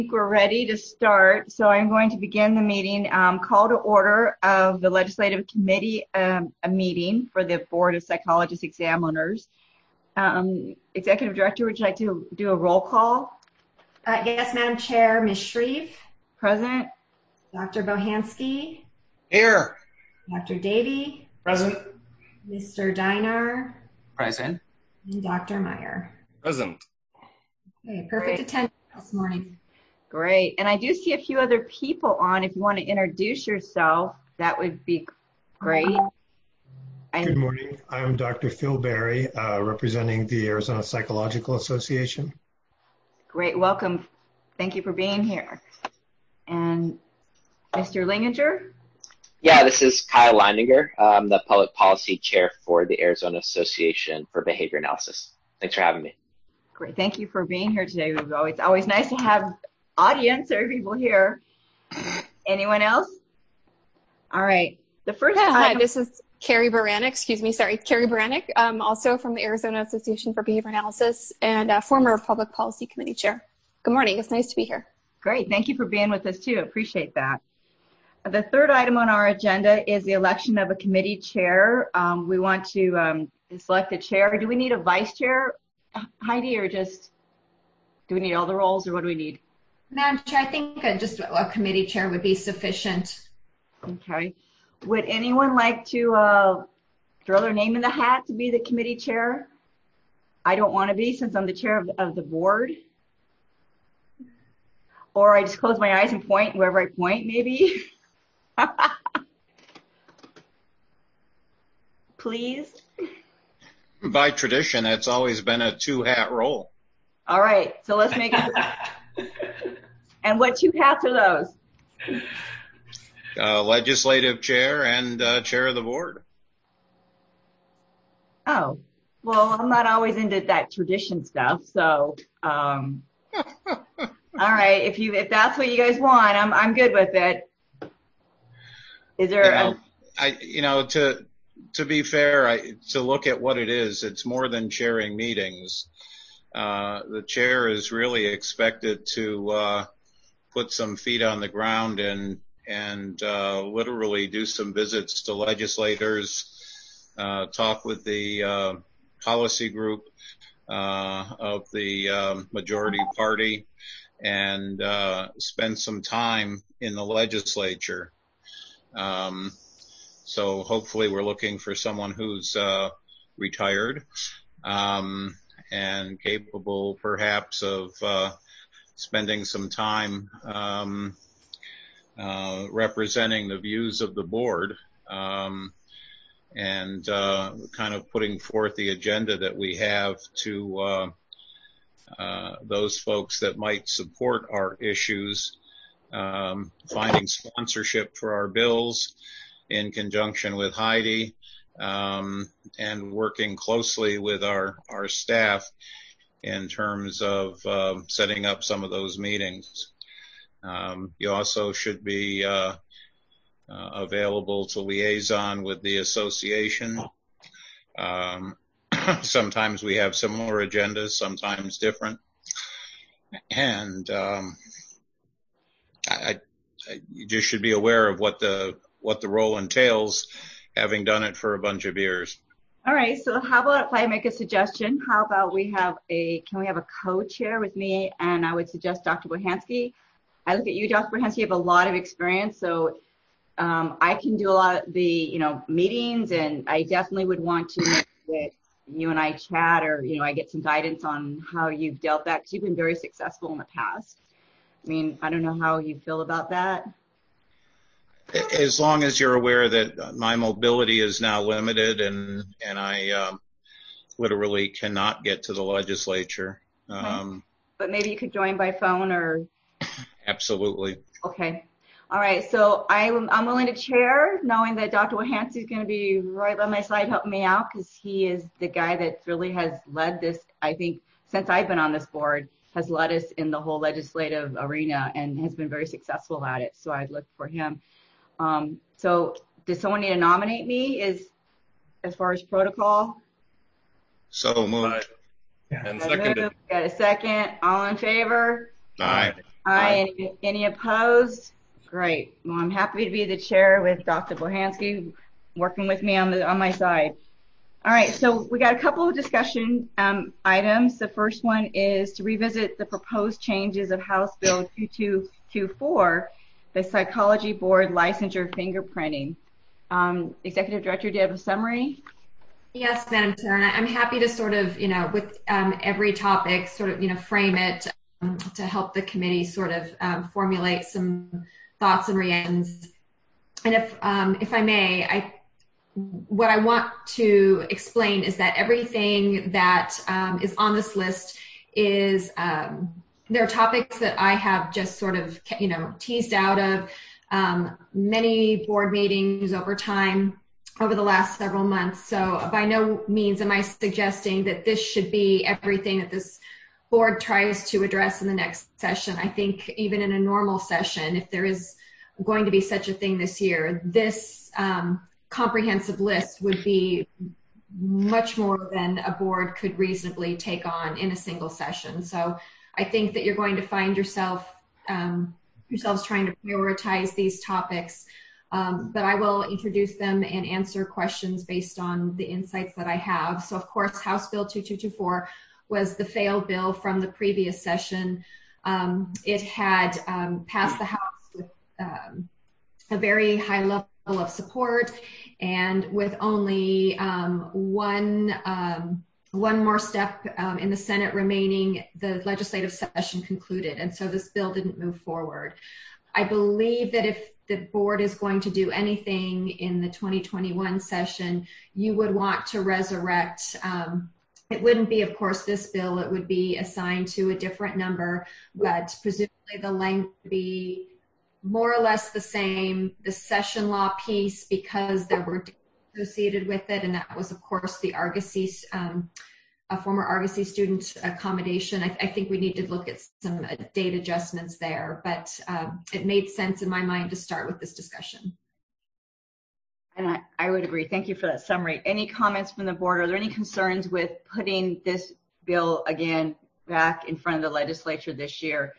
We're ready to start, so I'm going to begin the meeting. Call to order of the Legislative Committee, a meeting for the Board of Psychologist Examiners. Executive Director, would you like to do a roll call? Yes, Madam Chair. Ms. Shreve. Present. Dr. Bohansky. Here. Dr. Davey. Present. Mr. Dinar. Present. And Dr. Meyer. Present. Okay, perfect attendance this morning. Great. And I do see a few other people on. If you want to introduce yourself, that would be great. Good morning. I'm Dr. Phil Berry, representing the Arizona Psychological Association. Great. Welcome. Thank you for being here. And Mr. Linginger? Yeah, this is Kyle Leininger. I'm the Public Policy Chair for the Arizona Association for Behavior Analysis. Thanks for having me. Great. Thank you for being here today. It's always nice to have audience or people here. Anyone else? All right. The first Hi, this is Carrie Baranek. Carrie Baranek, also from the Arizona Association for Behavior Analysis and former Public Policy Committee Chair. Good morning. It's nice to be here. Great. Thank you for being with us too. Appreciate that. The third item on our agenda is the election of a committee chair. We want to select a chair. Do we need a vice chair, Heidi, or just do we need all the roles, or what do we need? Madam Chair, I think just a committee chair would be sufficient. Okay. Would anyone like to throw their name in the hat to be the committee chair? I don't want to be, since I'm the chair of the board. Or I just close my eyes and point wherever I point, maybe. Please. By tradition, it's always been a two-hat role. All right, so let's make it. And what two hats are those? Legislative chair and chair of the board. Oh, well, I'm not always into that tradition stuff, so all right, if that's what you guys want, I'm good with it. Is there to be fair, to look at what it is, it's more than chairing meetings. The chair is really expected to put some feet on the ground and literally do some visits to legislators, talk with the policy group of the majority party, and spend some time in the legislature. So hopefully we're looking for someone who's retired and capable perhaps of spending some time representing the views of the board and kind of putting forth the agenda that we have to those folks that might support our issues, finding sponsorship for our bills in conjunction with Heidi, and working closely with our staff in terms of setting up some of those meetings. You also should be available to liaison with the association. Sometimes we have similar agendas, sometimes different. And you just should be aware of what the role entails, having done it for a bunch of years. All right, so how about if I make a suggestion? How about can we have a co-chair with me? And I would suggest Dr. Bohansky. I look at you, Dr. Bohansky, you have a lot of experience, so I can do a lot of the, meetings, and I definitely would want to make that you and I chat, or, I get some guidance on how you've dealt that, because you've been very successful in the past. I mean, I don't know how you feel about that. As long as you're aware that my mobility is now limited and I literally cannot get to the legislature. Okay. But maybe you could join by phone or... Absolutely. Okay. All right. So I'm willing to chair, knowing that Dr. Bohansky is going to be right by my side helping me out, because he is the guy that really has led this, I think, since I've been on this board, has led us in the whole legislative arena and has been very successful at it. So I'd look for him. So does someone need to nominate me as far as protocol? So moved. And seconded. Got a second. All in favor? Aye. Aye. Any opposed? Great. Well, I'm happy to be the chair with Dr. Bohansky working with me on my side. All right, so we got a couple of discussion items. The first one is to revisit the proposed changes of House Bill 2224, the Psychology Board licensure fingerprinting. Executive Director, do you have a summary? Yes, Madam Chair, and I'm happy to sort of, with every topic, sort of, frame it to help the committee sort of formulate some thoughts and reactions. And if I may, what I want to explain is that everything that is on this list is, there are topics that I have just sort of, teased out of many board meetings over time, over the last several months. So by no means am I suggesting that this should be everything that this board tries to address in the next session. I think even in a normal session, if there is going to be such a thing this year, this comprehensive list would be much more than a board could reasonably take on in a single session. So I think that you're going to find yourselves trying to prioritize these topics, but I will introduce them and answer questions based on the insights that I have. So of course, House Bill 2224 was the failed bill from the previous session. It had passed the House with a very high level of support, and with only one more step in the Senate remaining, the legislative session concluded, and so this bill didn't move forward. I believe that if the board is going to do anything in the 2021 session, you would want to resurrect, it wouldn't be, of course, this bill, it would be assigned to a different number, but presumably the language would be more or less the same, the session law piece, because there were associated with it, and that was, of course, the Argosy, a former Argosy student accommodation. I think we need to look at some date adjustments there, but it made sense in my mind to start with this discussion. And I would agree. Thank you for that summary. Any comments from the board? Are there any concerns with putting this bill again back in front of the legislature this year?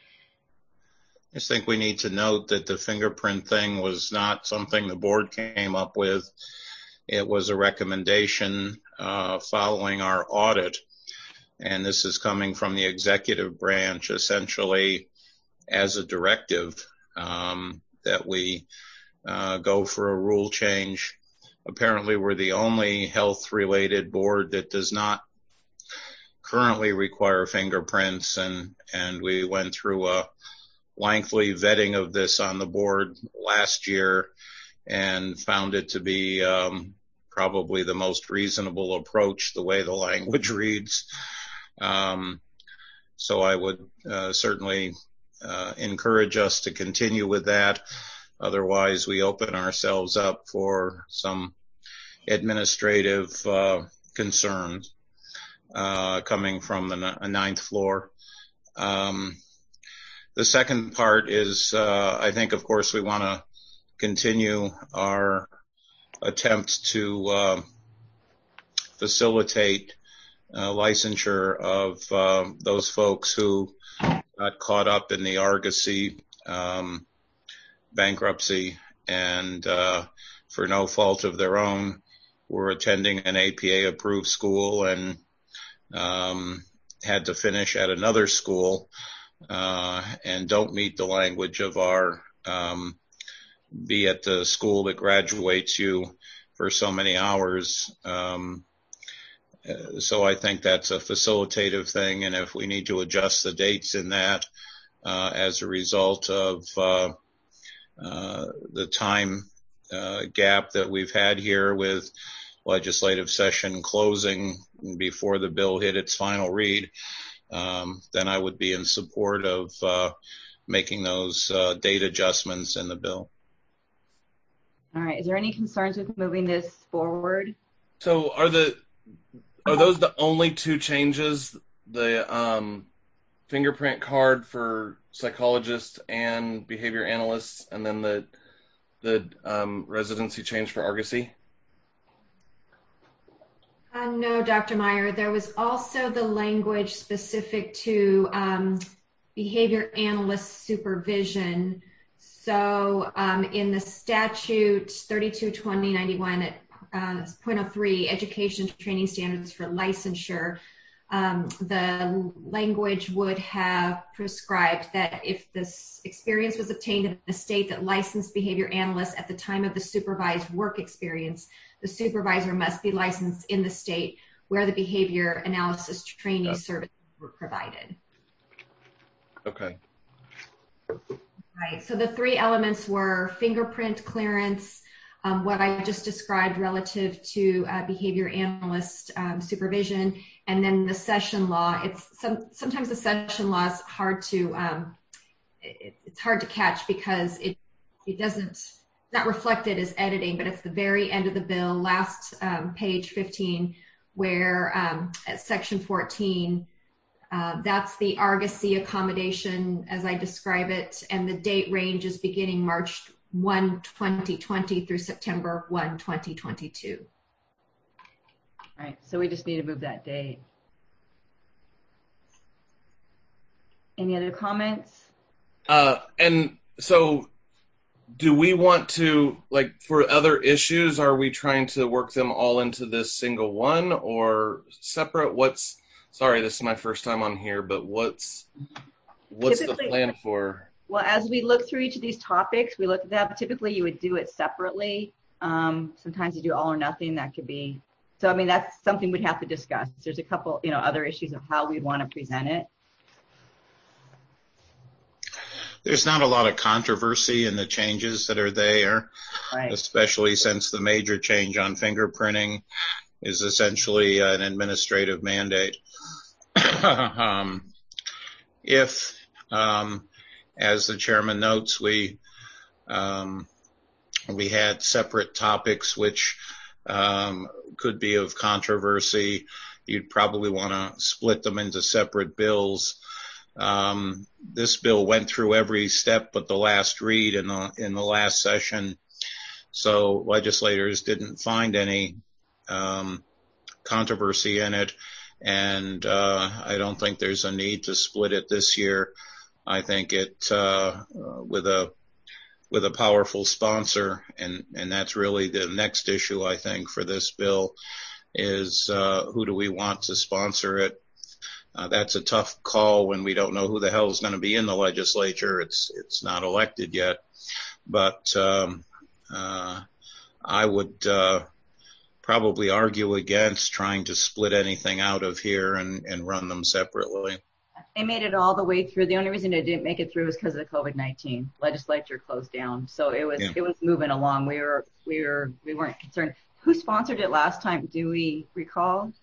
I just think we need to note that the fingerprint thing was not something the board came up with. It was a recommendation following our audit, and this is coming from the executive branch essentially as a directive that we go for a rule change. Apparently, we're the only health-related board that does not currently require fingerprints, and we went through a lengthy vetting of this on the board last year and found it to be probably the most reasonable approach, the way the language reads. So I would certainly encourage us to continue with that. Otherwise, we open ourselves up for some administrative concerns coming from the ninth floor. The second part is, I think, of course, we want to continue our attempt to facilitate licensure of those folks who got caught up in the Argosy bankruptcy and for no fault of their own were attending an APA-approved school and had to finish at another school and don't meet the language of our be at the school that graduates you for so many hours. So I think that's a facilitative thing, and if we need to adjust the dates in that as a result of the time gap that we've had here with legislative session closing before the bill hit its final read, then I would be in support of making those date adjustments in the bill. All right. Is there any concerns with moving this forward? So are those the only two changes? The fingerprint card for psychologists and behavior analysts, and then the residency change for Argosy? No, Dr. Meyer. There was also the language specific to behavior analyst supervision. So in the statute 32-2091 at .03, education training standards for licensure, the language would have prescribed that if this experience was obtained in a state that licensed behavior analysts at the time of the supervised work experience, the supervisor must be licensed in the state where the behavior analysis training services were provided. Okay. Right. So the three elements were fingerprint clearance, what I just described relative to behavior analyst supervision, and then the session law. It's sometimes the session law is hard to it's hard to catch because it doesn't, it's not reflected as editing, but it's the very end of the bill, last page 15, where at section 14. That's the Argosy accommodation as I describe it, and the date range is beginning March 1, 2020 through September 1, 2022. All right, so we just need to move that date. Any other comments? And so do we want to, like, for other issues, are we trying to work them all into this single one or separate? Sorry, this is my first time on here, but what's the plan for? Well, as we look through each of these topics, we look at that. But typically, you would do it separately. Sometimes you do all or nothing. That could be. So, I mean, that's something we'd have to discuss. There's a couple, other issues of how we'd want to present it. There's not a lot of controversy in the changes that are there, right, especially since the major change on fingerprinting is essentially an administrative mandate. If, as the chairman notes, we had separate topics which could be of controversy, you'd probably want to split them into separate bills. This bill went through every step but the last read in the last session, so legislators didn't find any controversy in it, and I don't think there's a need to split it this year. I think it with a powerful sponsor, and that's really the next issue I think for this bill is who do we want to sponsor it. That's a tough call when we don't know who the hell is going to be in the legislature. It's not elected yet, but I would probably argue against trying to split anything out of here and run them separately. They made it all the way through. The only reason it didn't make it through is because of COVID-19. Legislature closed down, so it was moving along. We weren't concerned. Who sponsored it last time? Do we recall?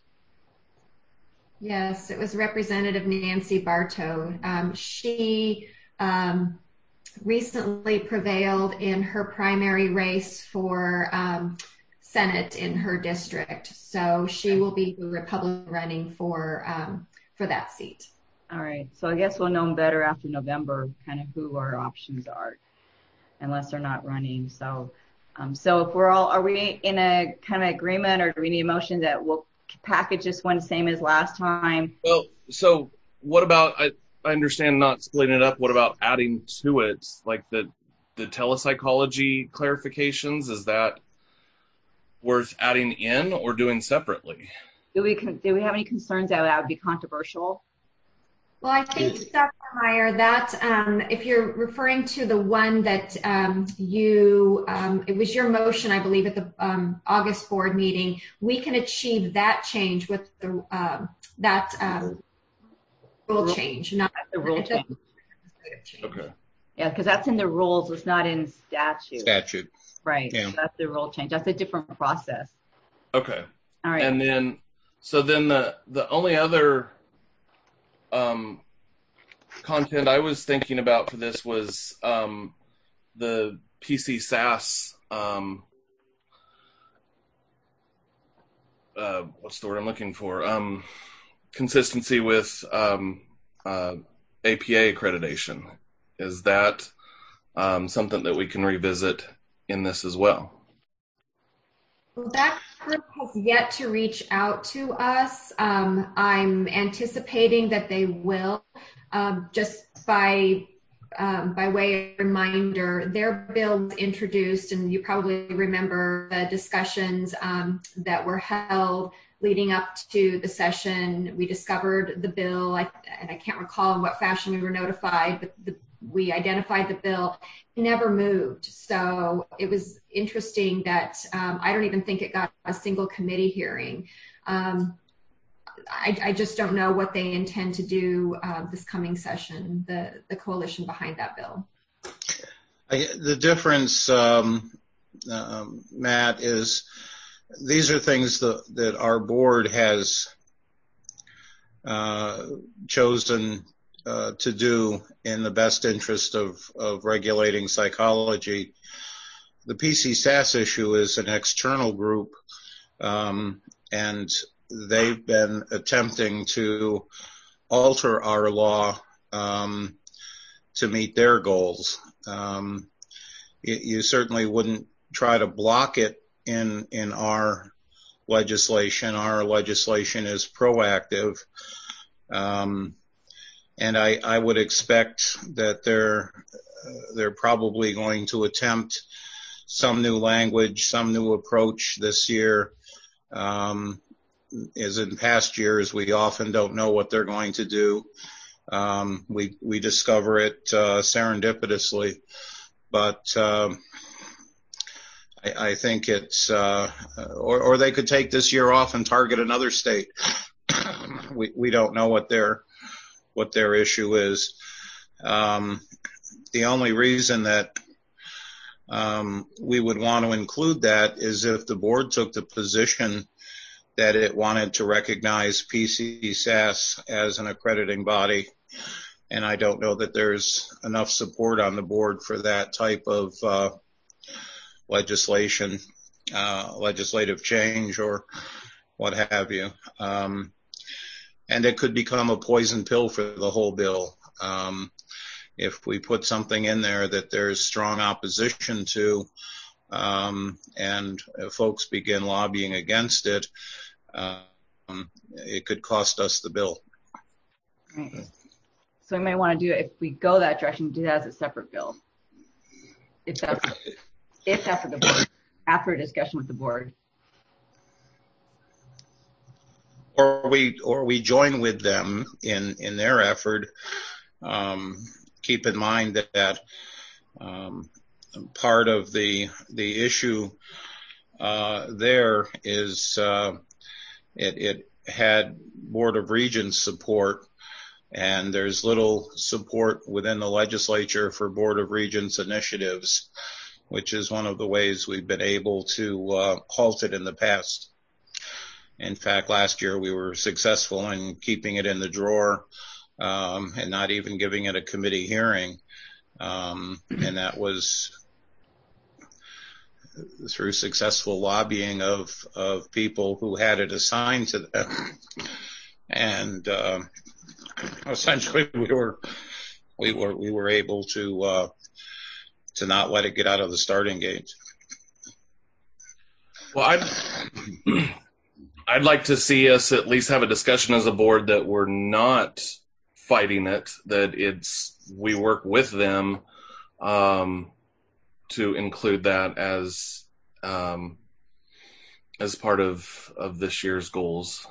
Yes, it was Representative Nancy Bartow. She recently prevailed in her primary race for Senate in her district, so she will be the Republican running for that seat. All right, so I guess we'll know better after November, kind of who our options are, unless they're not running. So, so if are we in a kind of agreement, or do we need a motion that we'll package this one same as last time? Well, so what about, I understand not splitting it up, what about adding to it, like the telepsychology clarifications? Is that worth adding in or doing separately? Do we have any concerns that would be controversial? Well, I think, Dr. Meyer, that if you're referring to the one that it was your motion, I believe, at the August board meeting, we can achieve that change with the rule change, not the rule change. Okay. Yeah, because that's in the rules. It's not in statute. Right. Yeah. So that's the rule change. That's a different process. Okay. All right. And then, so then the only other content I was thinking about for this was the PC SAS. What's the word I'm looking for? Consistency with APA accreditation. Is that something that we can revisit in this as well? Well, that group has yet to reach out to us. I'm anticipating that they will. Just by way of reminder, their bill was introduced, and you probably remember the discussions that were held leading up to the session. We discovered the bill, and I can't recall in what fashion we were notified, but we identified the bill. It never moved. So it was interesting that I don't even think it got a single committee hearing. I just don't know what they intend to do this coming session, the coalition behind that bill. The difference, Matt, is these are things that our board has chosen to do in the best interest of regulating psychology. The PCSAS issue is an external group, and they've been attempting to alter our law to meet their goals. You certainly wouldn't try to block it in our legislation. Our legislation is proactive. And I would expect that they're probably going to attempt some new language, some new approach this year. As in past years, we often don't know what they're going to do. We discover it serendipitously, but I think it's or they could take this year off and target another state. We don't know what their issue is. The only reason that we would want to include that is if the board took the position that it wanted to recognize PCSAS as an accrediting body. And I don't know that there's enough support on the board for that type of legislative change or what have you. And it could become a poison pill for the whole bill. If we put something in there that there's strong opposition to, and folks begin lobbying against it, it could cost us the bill. Right. So we may want to do it, if we go that direction, do that as a separate bill. If that's what the board, after a discussion with the board. Or we join with them in their effort. Keep in mind that part of the issue there is it had Board of Regents support, and there's little support within the legislature for Board of Regents initiatives, which is one of the ways we've been able to halt it in the past. In fact, last year we were successful in keeping it in the drawer and not even giving it a committee hearing. And that was through successful lobbying of people who had it assigned to them. And essentially we were able to not let it get out of the starting gate. Well, I'd like to see us at least have a discussion as a board that we're not fighting it, that we work with them to include that as part of this year's goals.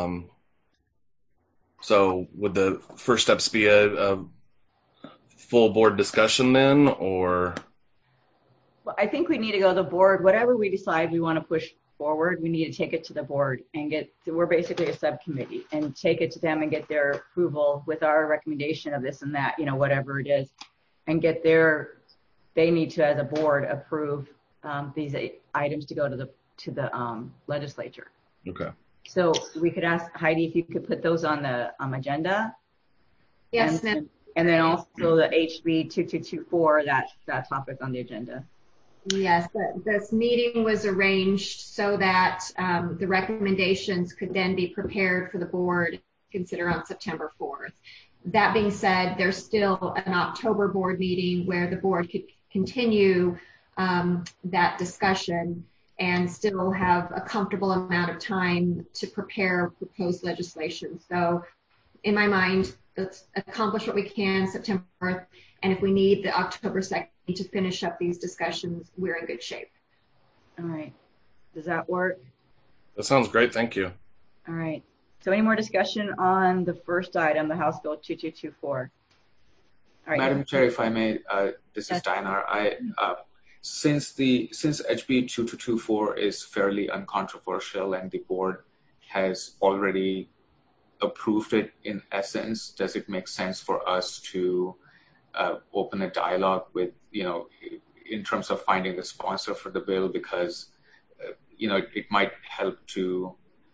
So would the first steps be a full board discussion then, or? Well, I think we need to go to the board. Whatever we decide we want to push forward, we need to take it to the board and we're basically a subcommittee, and take it to them and get their approval with our recommendation of this and that, whatever it is, and they need to, as a board, approve these items to go to the legislature. Okay. So we could ask Heidi if you could put those on the agenda. Yes, ma'am. And then also the HB 2224, that topic on the agenda. Yes, this meeting was arranged so that the recommendations could then be prepared for the board to consider on September 4th. That being said, there's still an October board meeting where the board could continue that discussion and still have a comfortable amount of time to prepare proposed legislation. So in my mind, let's accomplish what we can September, and if we need the October 2nd to finish up these discussions, we're in good shape. All right. Does that work? That sounds great. Thank you. All right. So any more discussion on the first item, the House Bill 2224? All right. Madam Chair, if I may, this is Dinar. Since HB 2224 is fairly uncontroversial and the board has already approved it in essence, does it make sense for us to open a dialogue with, in terms of finding the sponsor for the bill? Because, it might help to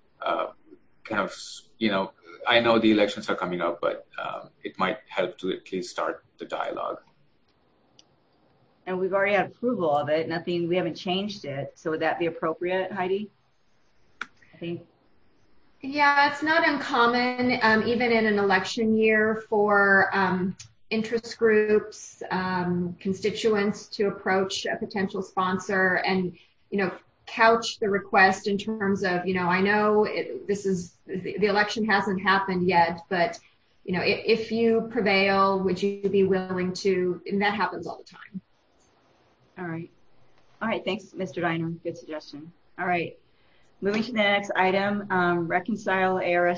I know the elections are coming up, but it might help to at least start the dialogue. And we've already had approval of it. We haven't changed it. So would that be appropriate, Heidi? I think. Yeah, it's not uncommon, even in an election year, for interest groups, constituents to approach a potential sponsor and, couch the request in terms of, I know the election hasn't happened yet, but, if you prevail, would you be willing to, and that happens all the time. All right. Thanks, Mr. Diner. Good suggestion. All right. Moving to the next item, reconcile ARS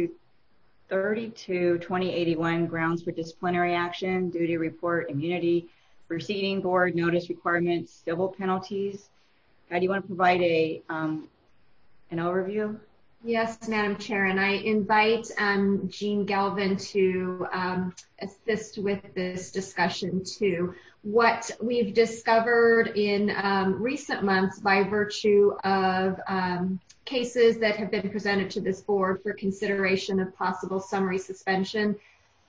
32-2081 grounds for disciplinary action, duty report, immunity, proceeding board, notice requirements, civil penalties. Do you want to provide an overview? Yes, Madam Chair, and I invite Jean Galvin to assist with this discussion too. What we've discovered in recent months by virtue of cases that have been presented to this board for consideration of possible summary suspension,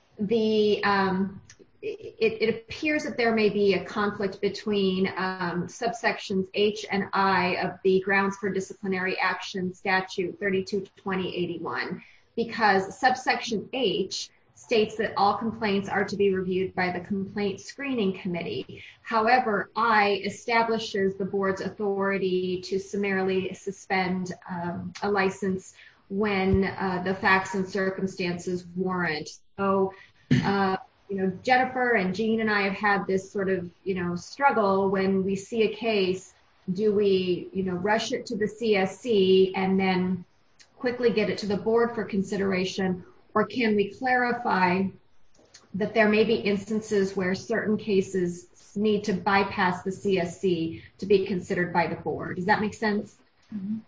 it appears that there may be a conflict between subsections H and I of the grounds for disciplinary action statute 32-2081, because subsection H states that all complaints are to be reviewed by the complaint screening committee. However, I establishes the board's authority to summarily suspend a license when the facts and circumstances warrant. So, Jennifer and Jean and I have had this sort of, struggle when we see a case. Do we, rush it to the CSC and then quickly get it to the board for consideration? Or can we clarify that there may be instances where certain cases need to bypass the CSC to be considered by the board? Does that make sense? Mm-hmm.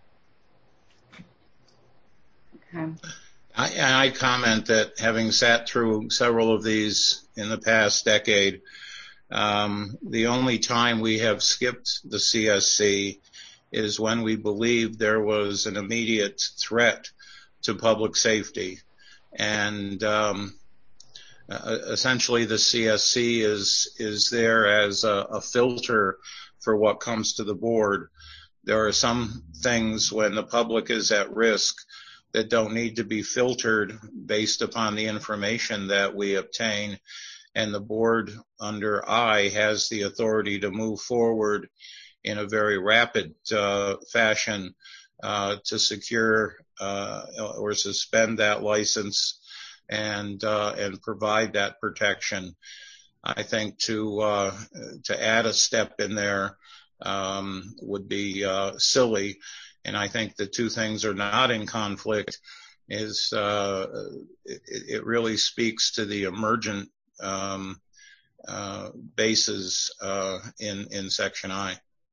Okay. I comment that having sat through several of these in the past decade, the only time we have skipped the CSC is when we believed there was an immediate threat to public safety. And essentially the CSC is there as a filter for what comes to the board. There are some things when the public is at risk that don't need to be filtered based upon the information that we obtain. And the board under I has the authority to move forward in a very rapid fashion to secure or suspend that license and provide that protection. I think to add a step in there would be silly. And I think the two things are not in conflict. Is it really speaks to the emergent bases in Section I.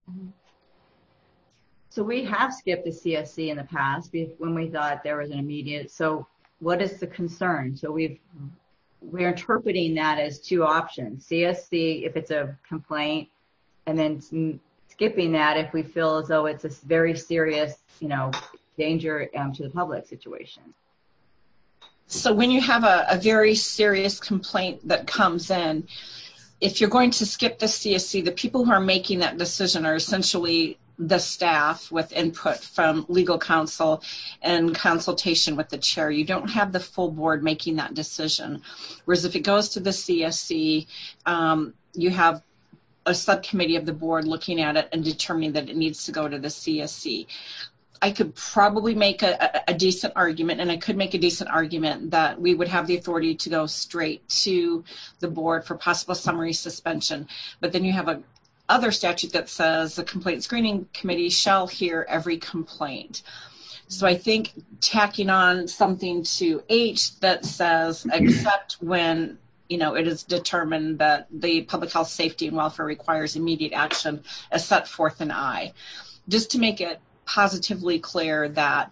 So we have skipped the CSC in the past when we thought there was an immediate. So what is the concern? So we're interpreting that as two options: CSC if it's a complaint, and then skipping that if we feel as though it's a very serious, danger to the public situation. So when you have a very serious complaint that comes in, if you're going to skip the CSC, the people who are making that decision are essentially the staff with input from legal counsel and consultation with the chair. You don't have the full board making that decision. Whereas if it goes to the CSC, you have a subcommittee of the board looking at it and determining that it needs to go to the CSC. I could probably make a decent argument, and I could make a decent argument that we would have the authority to go straight to the board for possible summary suspension. But then you have a other statute that says the complaint screening committee shall hear every complaint. So I think tacking on something to H that says except when it is determined that the public health, safety, and welfare requires immediate action as set forth in I, just to make it positively clear that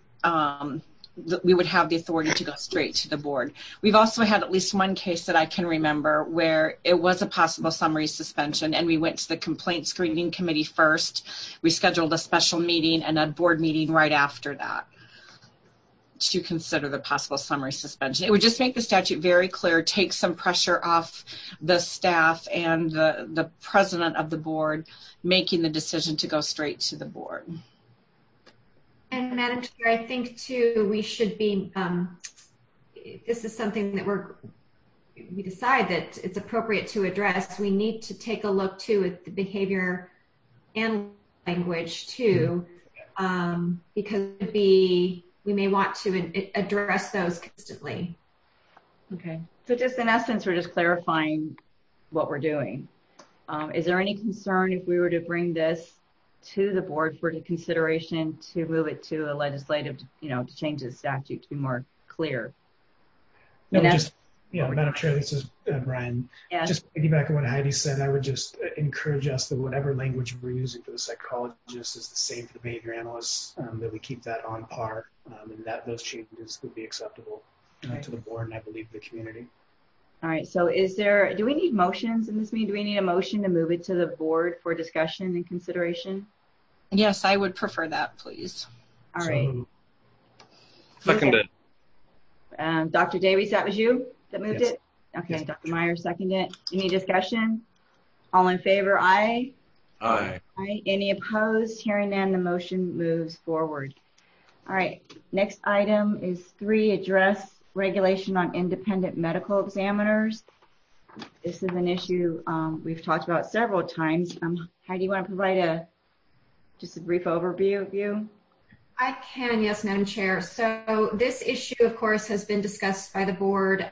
we would have the authority to go straight to the board. We've also had at least one case that I can remember where it was a possible summary suspension, and we went to the complaint screening committee first. We scheduled a special meeting and a board meeting right after that to consider the possible summary suspension. It would just make the statute very clear, take some pressure off the staff and the president of the board making the decision to go straight to the board. And Madam Chair, I think too, we should be, this is something that we decide that it's appropriate to address. We need to take a look too at the behavior and language too, because we may want to address those constantly. Okay, so just in essence, we're just clarifying what we're doing. Is there any concern if we were to bring this to the board for consideration to move it to a legislative, to change the statute to be more clear? No, Madam Chair, this is Brian. Yeah. Just piggyback on what Heidi said, I would just encourage us that whatever language we're using for the psychologists is the same for the behavior analysts, that we keep that on par, and that those changes would be acceptable to the board and I believe the community. All right, so do we need motions in this meeting? Do we need a motion to move it to the board for discussion and consideration? Yes, I would prefer that, please. All right. Seconded. Dr. Davies, that was you that moved Yes. it? Okay, Yes. Dr. Meyer seconded it. Any discussion? All in favor, aye? Aye. Aye. Any opposed? Hearing none, the motion moves forward. All right, next item is 3, address regulation on independent medical examiners. This is an issue we've talked about several times. Heidi, do you want to provide just a brief overview of you? I can, yes, Madam Chair. So this issue, of course, has been discussed by the board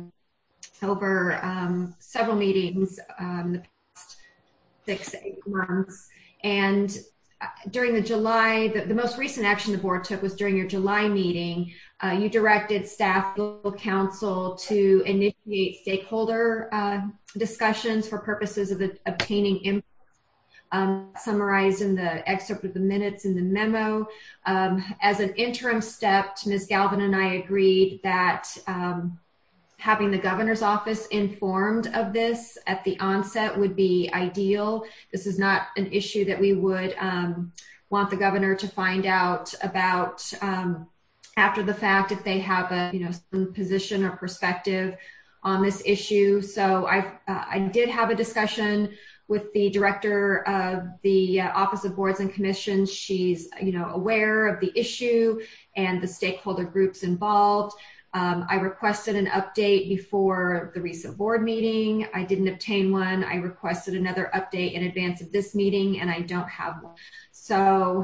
over several meetings in the past 6-8 months. And during the July, the most recent action the board took was during your July meeting. You directed staff legal counsel to initiate stakeholder discussions for purposes of obtaining input. Summarized in the excerpt of the minutes in the memo. As an interim step, Ms. Galvin and I agreed that having the governor's office informed of this at the onset would be ideal. This is not an issue that we would want the governor to find out about after the fact if they have some position or perspective on this issue. So I did have a discussion with the director of the Office of Boards and Commissions. She's aware of the issue and the stakeholder groups involved. I requested an update before the recent board meeting. I didn't obtain one. I requested another update in advance of this meeting, and I don't have one. So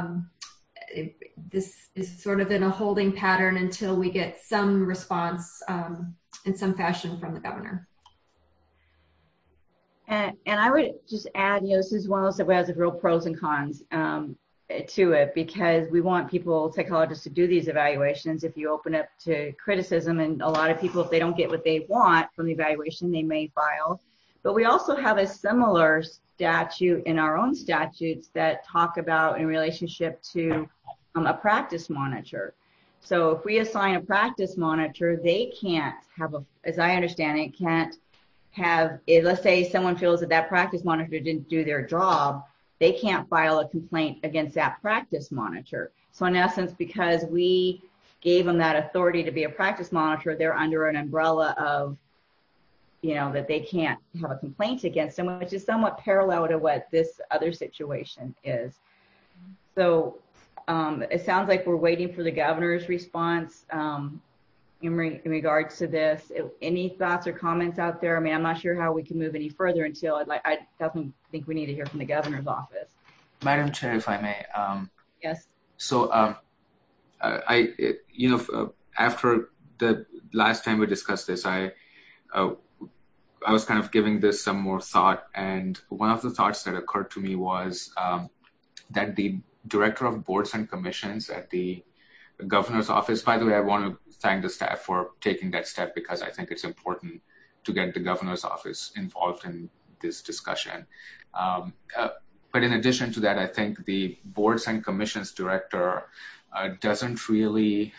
this is sort of in a holding pattern until we get some response in some fashion from the governor. And I would just add, this is one of those that has real pros and cons to it, because we want psychologists to do these evaluations. If you open up to criticism, and a lot of people, if they don't get what they want from the evaluation, they may file. But we also have a similar statute in our own statutes that talk about in relationship to a practice monitor. So if we assign a practice monitor, they can't have as I understand it, can't have, let's say someone feels that practice monitor didn't do their job, they can't file a complaint against that practice monitor. So in essence, because we gave them that authority to be a practice monitor, they're under an umbrella of, that they can't have a complaint against them, which is somewhat parallel to what this other situation is. So it sounds like we're waiting for the governor's response in regards to this. Any thoughts or comments out there? I mean, I'm not sure how we can move any further until I definitely think we need to hear from the governor's office. Madam Chair, if I may. Yes. After the last time we discussed this, I was kind of giving this some more thought, and one of the thoughts that occurred to me was that the director of boards and commissions at the governor's office, by the way, I want to thank the staff for taking that step because I think it's important to get the governor's office involved in this discussion. But in addition to that, I think the boards and commissions director doesn't really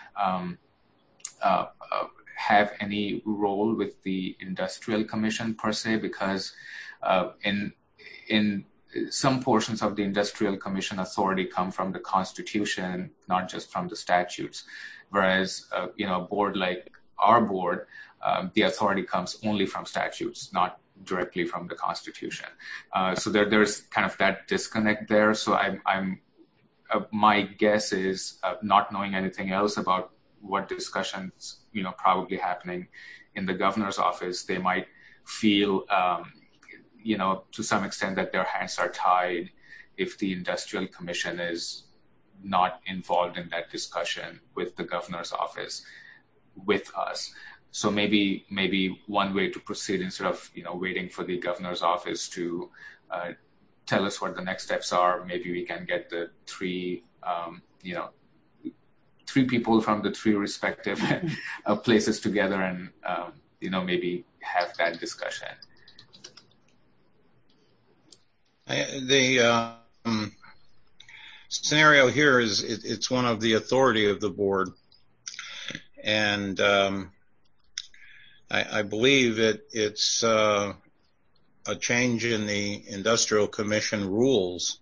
have any role with the industrial commission per se, because in some portions of the industrial commission authority come from the Constitution, not just from the statutes. Whereas, a board like our board, the authority comes only from statutes, not directly from the Constitution. So there's kind of that disconnect there. So my guess is, not knowing anything else about what discussions, probably happening in the governor's office, they might feel, to some extent that their hands are tied if the industrial commission is not involved in that discussion with the governor's office with us. So maybe one way to proceed, instead of waiting for the governor's office to tell us what the next steps are, maybe we can get the three people from the three respective places together and maybe have that discussion. The scenario here is it's one of the authority of the board, and I believe it's a change in the Industrial Commission rules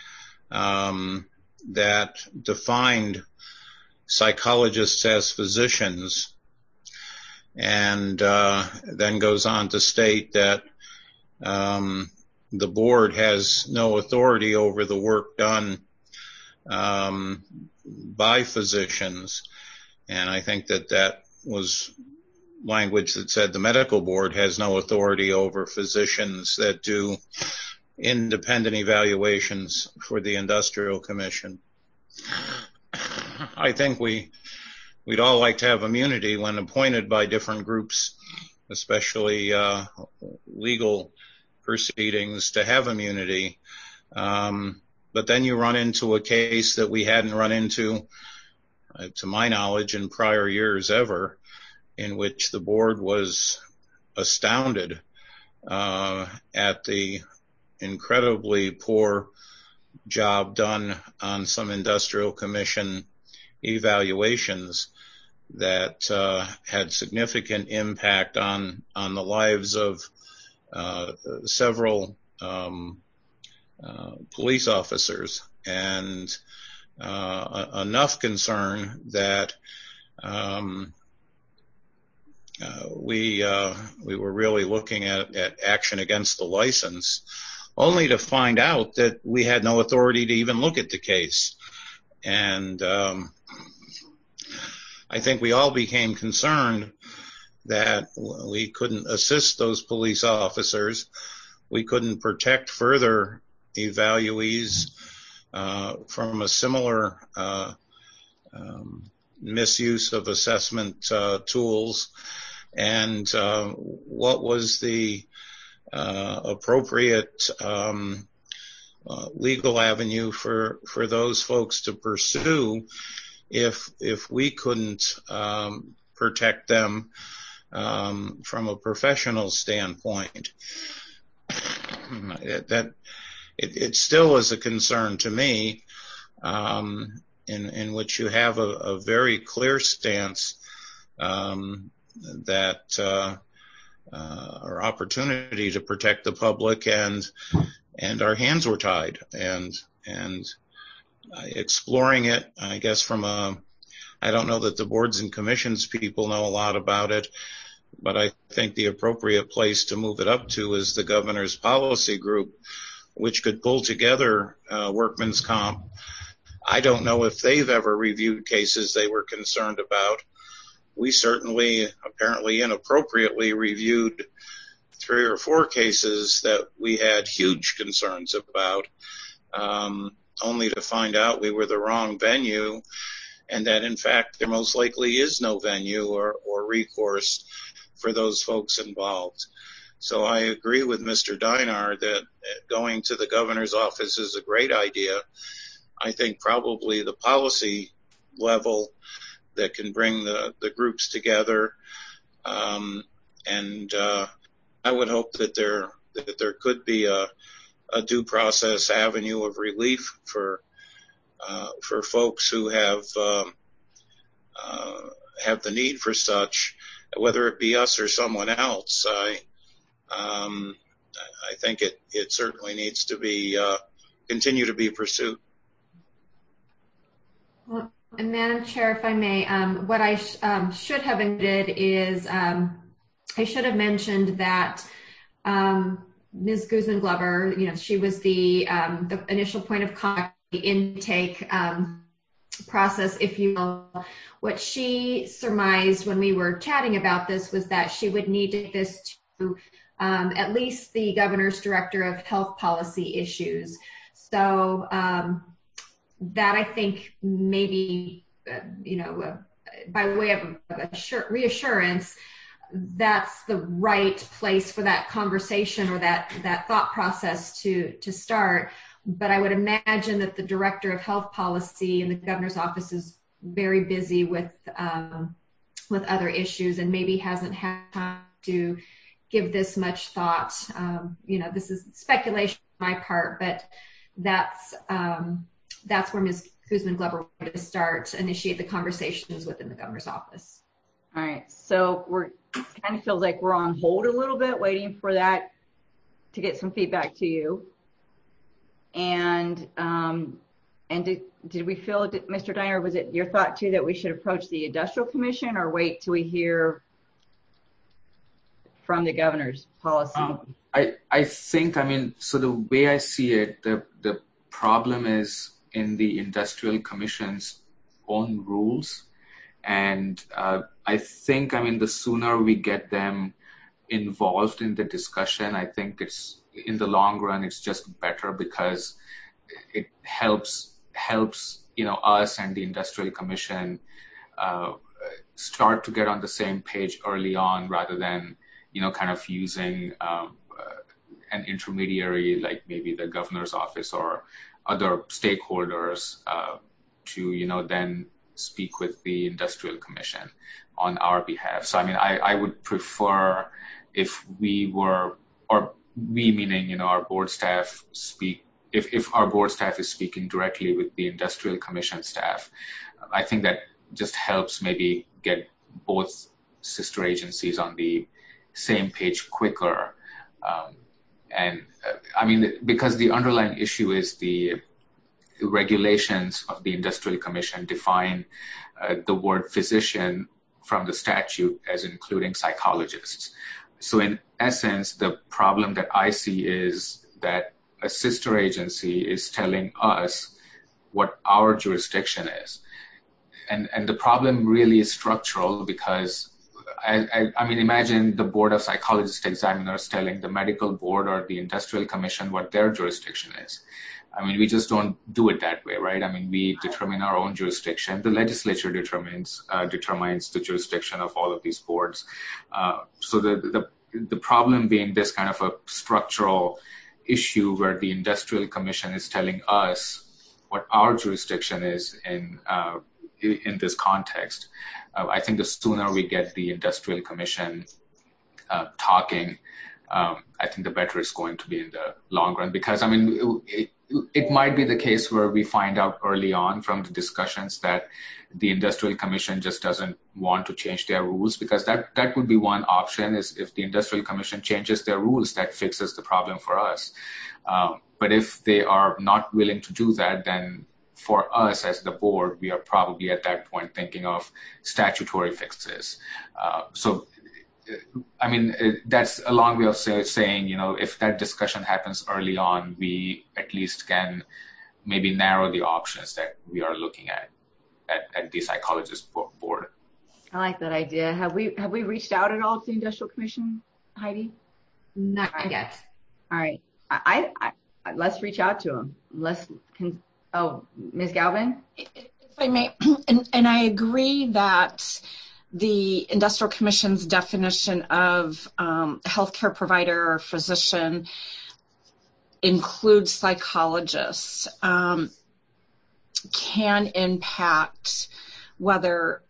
that defined psychologists as physicians, and then goes on to state that the board has no authority over the work done by physicians. And I think that was language that said the medical board has no authority over physicians that do independent evaluations for the Industrial Commission. I think we'd all like to have immunity when appointed by different groups, especially legal proceedings, to have immunity. But then you run into a case that we hadn't run into, to my knowledge, in prior years ever, in which the board was astounded at the incredibly poor job done on some Industrial Commission evaluations that had significant impact on the lives of several police officers, and enough concern that we were really looking at action against the license, only to find out that we had no authority to even look at the case. And I think we all became concerned that we couldn't assist those police officers. We couldn't protect further evaluees from a similar misuse of assessment tools. And what was the appropriate legal avenue for those folks to pursue if we couldn't protect them from a professional standpoint? That it still is a concern to me, in which you have a very clear stance that our opportunity to protect the public, and our hands were tied, and exploring it, I guess, I don't know that the boards and commissions people know a lot about it, but I think the appropriate place to move it up to is the governor's policy group, which could pull together workman's comp. I don't know if they've ever reviewed cases they were concerned about. We certainly, apparently inappropriately, reviewed 3 or 4 cases that we had huge concerns about. only to find out we were the wrong venue, and that in fact there most likely is no venue or recourse for those folks involved. So I agree with Mr. Dinar that going to the governor's office is a great idea. I think probably the policy level that can bring the groups together, and I would hope that there could be a due process avenue of relief for folks who have the need for such, whether it be us or someone else. I think it certainly needs to be continue to be pursued. Well, and Madam Chair, if I may, what I should have included is I should have mentioned that Ms. Guzman Glover, she was the initial point of contact, the intake process, if you will. What she surmised when we were chatting about this was that she would need to take this to at least the governor's director of health policy issues. So that I think maybe, by way of reassurance, that's the right place for that conversation or that thought process to start. But I would imagine that the director of health policy in the governor's office is very busy with other issues and maybe hasn't had time to give this much thought. This is speculation on my part, but that's where Ms. Guzman Glover wanted to start, initiate the conversations within the governor's office. All right, so kind of feels like we're on hold a little bit, waiting for that to get some feedback to you. And did we feel, Mr. Dinar, was it your thought too that we should approach the Industrial Commission or wait till we hear from the governor's policy? I think, so the way I see it, the problem is in the Industrial Commission's own rules. And I think, the sooner we get them involved in the discussion, I think it's, in the long run, it's just better because it helps us and the Industrial Commission start to get on the same page early on, rather than kind of using an intermediary like maybe the governor's office or other stakeholders to then speak with the Industrial Commission on our behalf. So I would prefer if we were, or we meaning our board staff, speak, if our board staff is speaking directly with the Industrial Commission staff. I think that just helps maybe get both sister agencies on the same page quicker. Because the underlying issue is the regulations of the Industrial Commission define the word physician from the statute as including psychologists. So in essence, the problem that I see is that a sister agency is telling us what our jurisdiction is. And the problem really is structural, because imagine the Board of Psychologist Examiners telling the medical board or the Industrial Commission what their jurisdiction is. We just don't do it that way, right? We determine our own jurisdiction. The legislature determines the jurisdiction of all of these boards. So the problem being this kind of a structural issue where the Industrial Commission is telling us what our jurisdiction is in this context. I think the sooner we get the Industrial Commission talking, I think the better it's going to be in the long run. Because it might be the case where we find out early on from the discussions that the Industrial Commission just doesn't want to change their rules, because that would be one option, is if the Industrial Commission changes their rules, that fixes the problem for us. But if they are not willing to do that, then for us as the board, we are probably at that point thinking of statutory fixes. That's a long way of saying, if that discussion happens early on, we at least can maybe narrow the options that we are looking at the psychologist board. I like that idea. Have we reached out at all to the Industrial Commission, Heidi? Not yet. All right. I let's reach out to them. Oh, Ms. Galvin? If I may, and I agree that the Industrial Commission's definition of healthcare provider or physician includes psychologists, can impact whether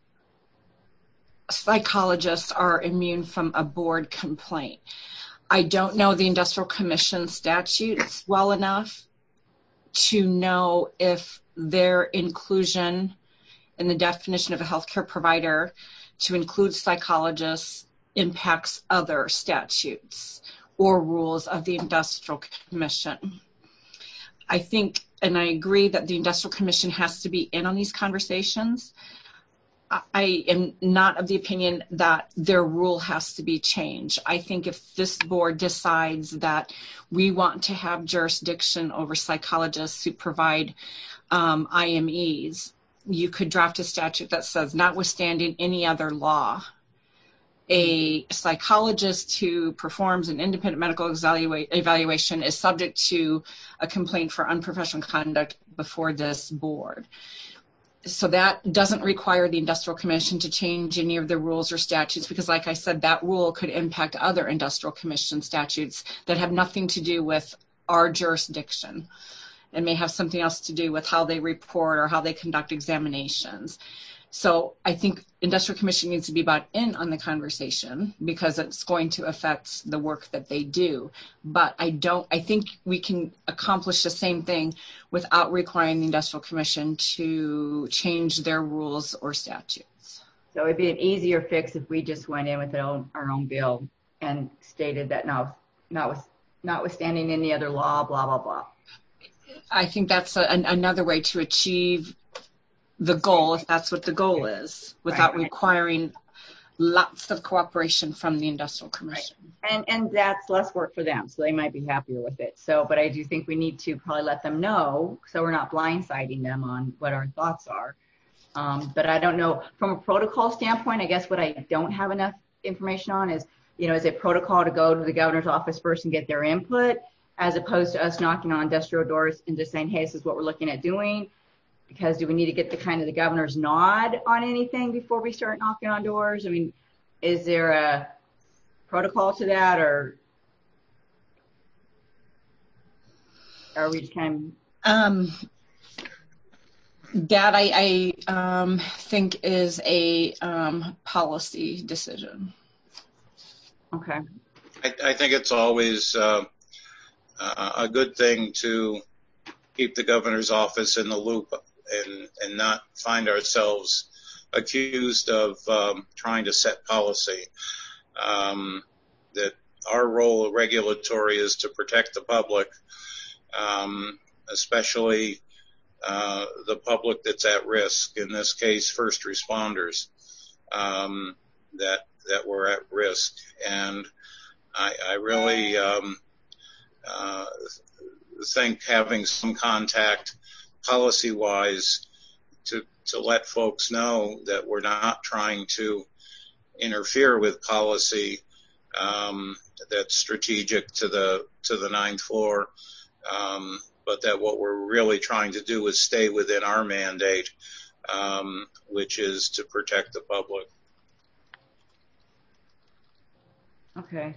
psychologists are immune from a board complaint. I don't know the Industrial Commission statutes well enough to know if their inclusion in the definition of a healthcare provider to include psychologists impacts other statutes or rules of the Industrial Commission. I think, and I agree that the Industrial Commission has to be in on these conversations. I am not of the opinion that their rule has to be changed. I think if this board decides that we want to have jurisdiction over psychologists who provide IMEs, you could draft a statute that says, notwithstanding any other law, a psychologist who performs an independent medical evaluation is subject to a complaint for unprofessional conduct before this board. So that doesn't require the Industrial Commission to change any of the rules or statutes, because like I said, that rule could impact other Industrial Commission statutes that have nothing to do with our jurisdiction and may have something else to do with how they report or how they conduct examinations. So I think Industrial Commission needs to be brought in on the conversation because it's going to affect the work that they do. But I think we can accomplish the same thing without requiring the Industrial Commission to change their rules or statutes. So it'd be an easier fix if we just went in with our own bill and stated that notwithstanding any other law, blah, blah, blah. I think that's another way to achieve the goal, if that's what the goal is, without requiring lots of cooperation from the Industrial Commission. Right. And that's less work for them, so they might be happier with it. So, but I do think we need to probably let them know so we're not blindsiding them on what our thoughts are. But I don't know, from a protocol standpoint, I guess what I don't have enough information on is, is it protocol to go to the governor's office first and get their input, as opposed to us knocking on industrial doors and just saying, hey, this is what we're looking at doing? Because do we need to get the governor's nod on anything before we start knocking on doors? I mean, is there a protocol to that, or are we just kind of? That I think is a policy decision. Okay. I think it's always a good thing to keep the governor's office in the loop and not find ourselves accused of trying to set policy. That our role regulatory is to protect the public, especially the public that's at risk, in this case first responders, that were at risk. And I really think having some contact policy-wise to let folks know that we're not trying to interfere with policy that's strategic to the ninth floor, but that what we're really trying to do is stay within our mandate, which is to protect the public. Okay.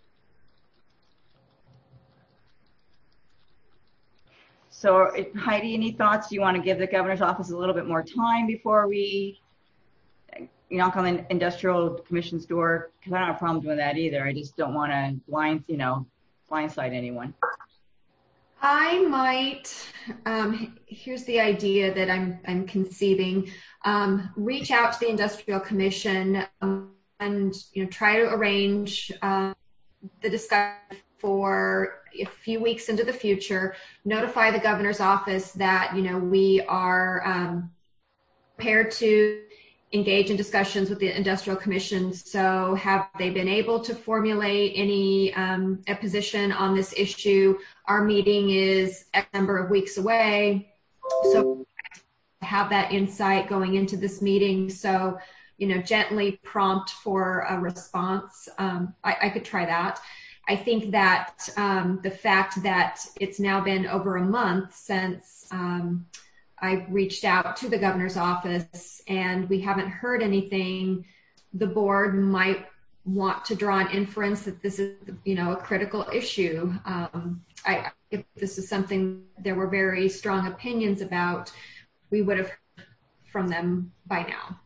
So, Heidi, any thoughts? Do you want to give the governor's office a little bit more time before we knock on the Industrial Commission's door? Because I don't have a problem doing that either. I just don't want to blindside anyone. I might, here's the idea that I'm conceiving, reach out to the Industrial Commission and try to arrange the discussion for a few weeks into the future, notify the governor's office that, we are prepared to engage in discussions with the Industrial Commission. So have they been able to formulate any a position on this issue? Our meeting is X number of weeks away. So have that insight going into this meeting. So, gently prompt for a response. I could try that. I think that the fact that it's now been over a month since I reached out to the governor's office and we haven't heard anything, the board might want to draw an inference that this is, a critical issue. If this is something there were very strong opinions about, we would have heard from them by now.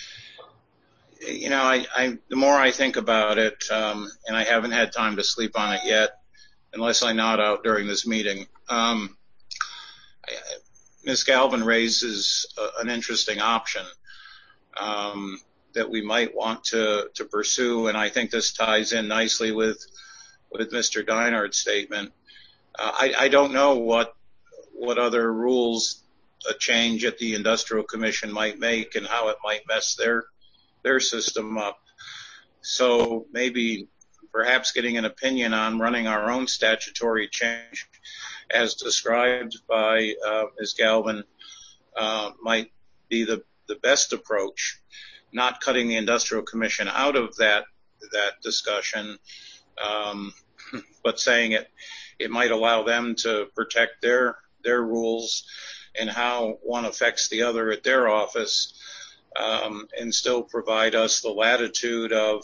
The more I think about it, and I haven't had time to sleep on it yet, unless I nod out during this meeting, Ms. Galvin raises an interesting option that we might want to pursue, and I think this ties in nicely with Mr. Deinard's statement. I don't know what other rules a change at the Industrial Commission might make and how it might mess their system up. So maybe perhaps getting an opinion on running our own statutory change as described by Ms. Galvin might be the best approach, not cutting the Industrial Commission out of that discussion, but saying it might allow them to protect their rules and how one affects the other at their office, and still provide us the latitude of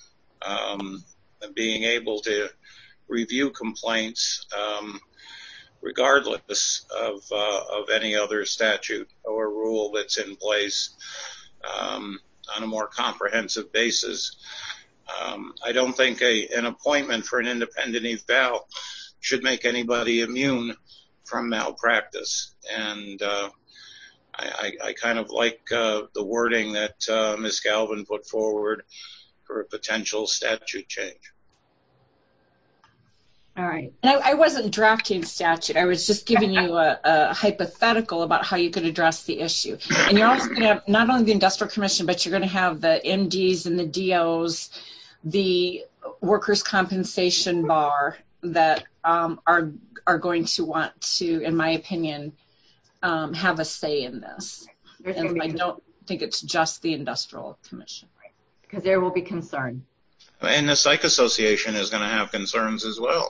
being able to review complaints regardless of any other statute or rule that's in place on a more comprehensive basis. I don't think an appointment for an independent eval should make anybody immune from malpractice. And I kind of like the wording that Ms. Galvin put forward for a potential statute change. All right. And I wasn't drafting statute. I was just giving you a hypothetical about how you could address the issue. And you're also going to have not only the Industrial Commission, but you're going to have the MDs and the DOs, the workers' compensation bar that are going to want to, in my opinion, have a say in this. And I don't think it's just the Industrial Commission. Because there will be concern. And the Psych Association is going to have concerns as well.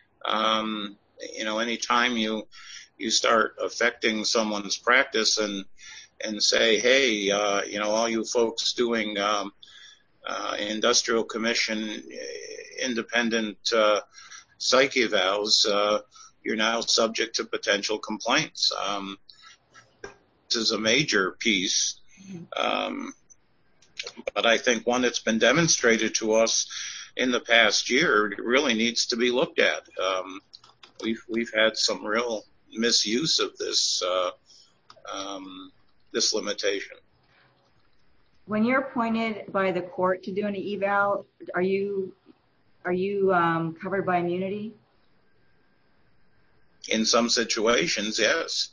Anytime you start affecting someone's practice and say, hey, all you folks doing Industrial Commission independent psych evals, you're now subject to potential complaints. This is a major piece. But I think one that's been demonstrated to us in the past year really needs to be looked at. We've had some real misuse of this this limitation. When you're appointed by the court to do an eval, are you covered by immunity? In some situations, yes.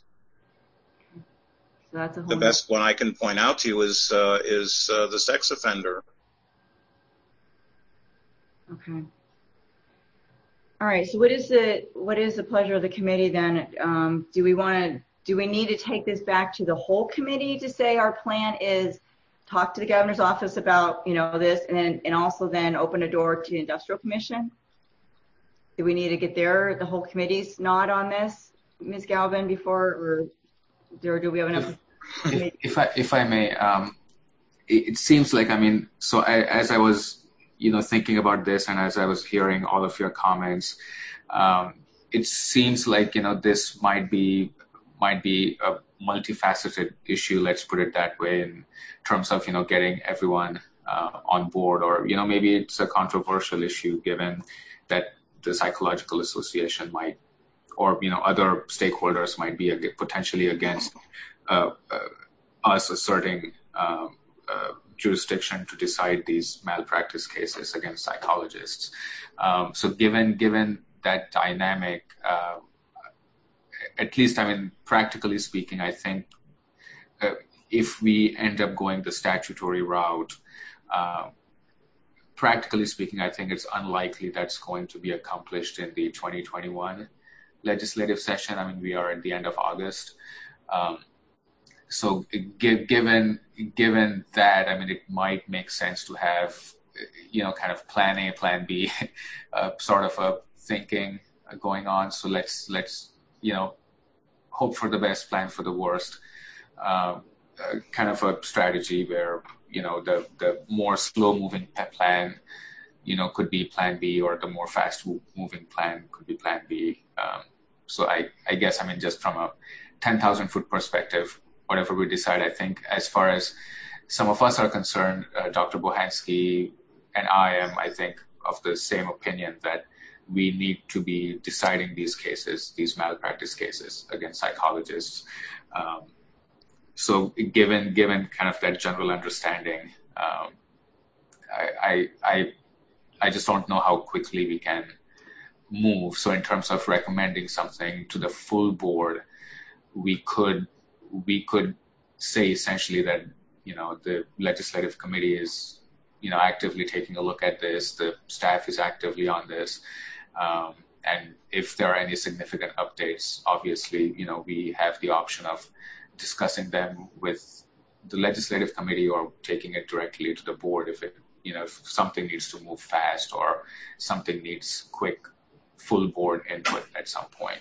So that's the best one I can point out to you is the sex offender. Okay. All right. So what is the pleasure of the committee then? Do we need to take this back to the whole committee to say our plan is talk to the governor's office about this, and also then open a door to the Industrial Commission? Do we need to get the whole committee's nod on this, Ms. Galvin, before, or do we have enough? If I may, it seems like, as I was, thinking about this and as I was hearing all of your comments, it seems like, this might be a multifaceted issue, let's put it that way, in terms of, getting everyone on board, or, maybe it's a controversial issue given that the Psychological Association might, or, other stakeholders might be potentially against us asserting jurisdiction to decide these malpractice cases against psychologists. So given that dynamic, at least, practically speaking, I think if we end up going the statutory route, practically speaking, I think it's unlikely that's going to be accomplished in the 2021 legislative session. We are at the end of August. So given that, it might make sense to have kind of plan A, plan B, sort of a thinking going on. So let's hope for the best, plan for the worst. Kind of a strategy where the more slow-moving plan, could be plan B, or the more fast-moving plan could be plan B. So I guess, just from a 10,000-foot perspective, whatever we decide, I think as far as some of us are concerned, Dr. Bohansky and I am, I think, of the same opinion that we need to be deciding these cases, these malpractice cases against psychologists. So given kind of that general understanding, I just don't know how quickly we can move. So in terms of recommending something to the full board, we could say essentially that, the legislative committee is, actively taking a look at this. The staff is actively on this. And if there are any significant updates, obviously, we have the option of discussing them with the legislative committee or taking it directly to the board if something needs to move fast or something needs quick full board input at some point.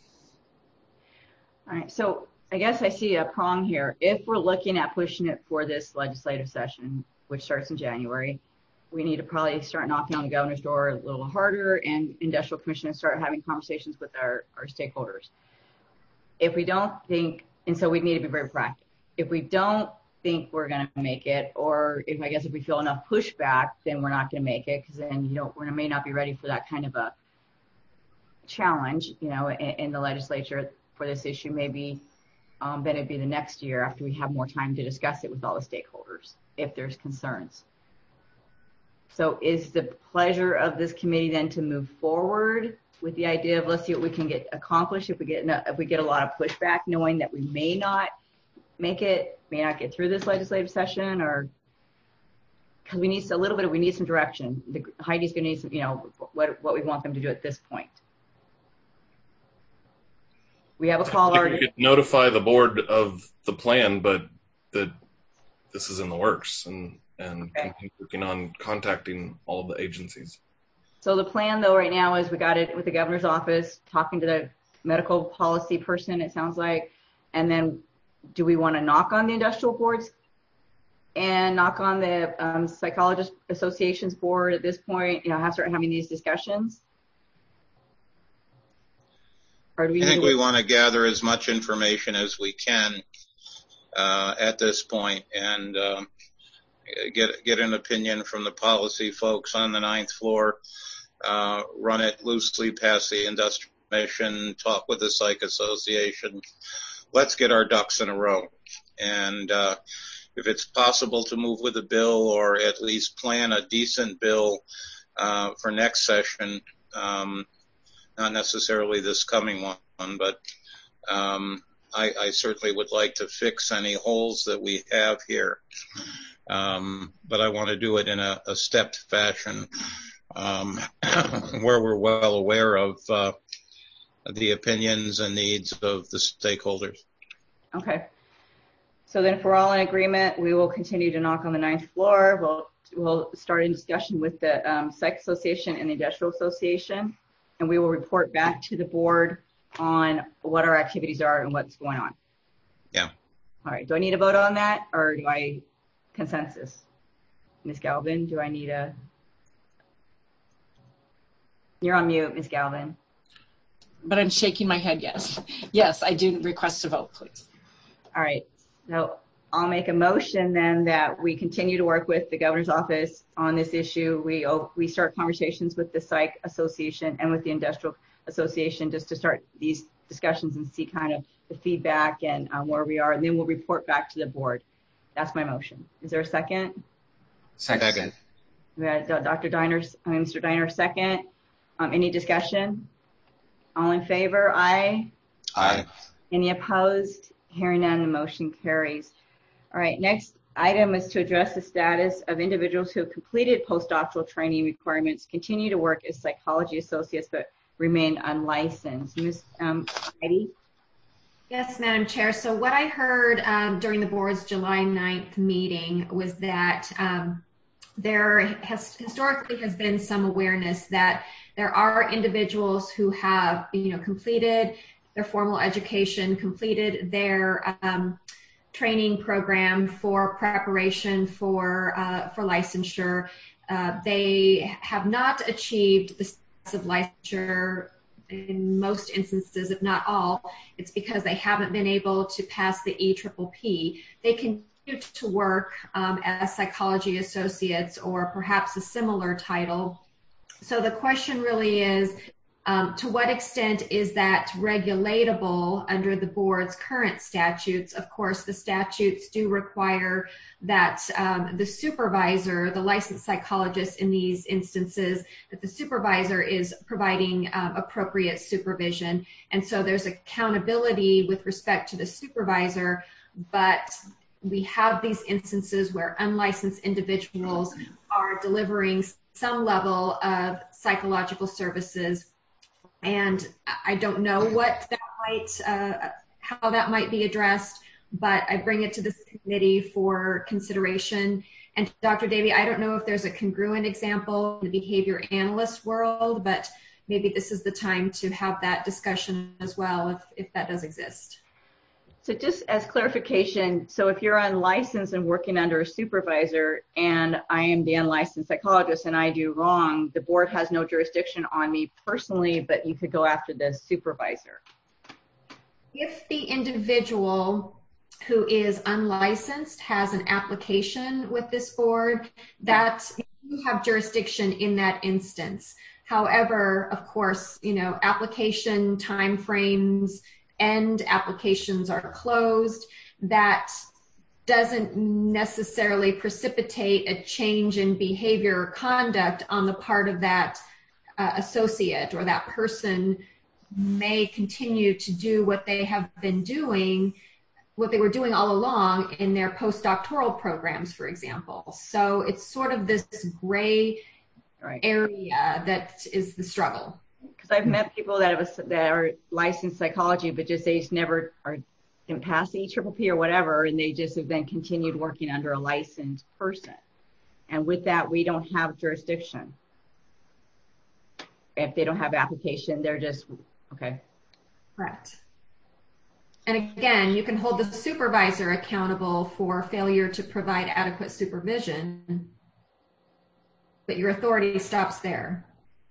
All right, so I guess I see a prong here. If we're looking at pushing it for this legislative session, which starts in January, we need to probably start knocking on the governor's door a little harder and industrial commission start having conversations with our stakeholders. If we don't think, and so we need to be very proactive. If we don't think we're going to make it, or if we feel enough pushback, then we're not going to make it, because then we may not be ready for that kind of a challenge, in the legislature for this issue. Maybe then it'd be the next year after we have more time to discuss it with all the stakeholders if there's concerns. So is the pleasure of this committee then to move forward with the idea of, let's see what we can get accomplished if we get a lot of pushback, knowing that we may not make it, may not get through this legislative session, or because we need some direction. Heidi's going to need some, what we want them to do at this point. We have a call already. We could notify the board of the plan, but that this is in the works, and continue working on contacting all of the agencies. So the plan, though, right now is we got it with the governor's office, talking to the medical policy person, it sounds like, and then do we want to knock on the industrial boards and knock on the psychologist association's board at this point, start having these discussions? Or do we I think we want to gather as much information as we can at this point, and get an opinion from the policy folks on the 9th floor, run it loosely past the industrial commission, talk with the psych association. Let's get our ducks in a row. And if it's possible to move with a bill, or at least plan a decent bill for next session, not necessarily this coming one, but I certainly would like to fix any holes that we have here. But I want to do it in a stepped fashion, where we're well aware of the opinions and needs of the stakeholders. Okay. So then if we're all in agreement, we will continue to knock on the 9th floor. We'll start a discussion with the Psych Association and the Industrial Association, and we will report back to the board on what our activities are and what's going on. Yeah. All right. Do I need a vote on that, or do I consensus? Ms. Galvin, do I need a... You're on mute, Ms. Galvin. But I'm shaking my head, yes. Yes, I do request a vote, please. All right. So I'll make a motion then that we continue to work with the governor's office on this issue. We start conversations with the Psych Association and with the Industrial Association just to start these discussions and see kind of the feedback and where we are, and then we'll report back to the board. That's my motion. Is there a second? Second. We had Mr. Diner, second. Any discussion? All in favor? Aye. Aye. Any opposed? Hearing none, the motion carries. All right, next item is to address the status of individuals who have completed postdoctoral training requirements, continue to work as psychology associates, but remain unlicensed. Ms. Heidi? Yes, Madam Chair. So what I heard during the board's July 9th meeting was that there historically has been some awareness that there are individuals who have, completed their formal education, completed their training program for preparation for licensure. They have not achieved the status of licensure in most instances, if not all. It's because they haven't been able to pass the EPPP. They continue to work as psychology associates or perhaps a similar title. So the question really is, to what extent is that regulatable under the board's current statutes? Of course, the statutes do require that the supervisor, the licensed psychologist in these instances, that the supervisor is providing appropriate supervision. And so there's accountability with respect to the supervisor, but we have these instances where unlicensed individuals are delivering some level of psychological services. And I don't know what that might, how that might be addressed, but I bring it to this committee for consideration. And Dr. Davey, I don't know if there's a congruent example in the behavior analyst world, but maybe this is the time to have that discussion as well, if that does exist. So just as clarification, so if you're unlicensed and working under a supervisor and I am the unlicensed psychologist and I do wrong, the board has no jurisdiction on me personally, but you could go after the supervisor. If the individual who is unlicensed has an application with this board, that you have jurisdiction in that instance. However, of course, application timeframes and applications are closed. That doesn't necessarily precipitate a change in behavior or conduct on the part of that associate, or that person may continue to do what they have been doing, what they were doing all along in their postdoctoral programs, for example. So it's sort of this gray area that is the struggle. Because I've met people that are licensed psychology, but they just never didn't pass the EPPP or whatever, and they just have then continued working under a licensed person. And with that, we don't have jurisdiction. If they don't have application, they're just, okay. Correct. And again, you can hold the supervisor accountable for failure to provide adequate supervision, but your authority stops there.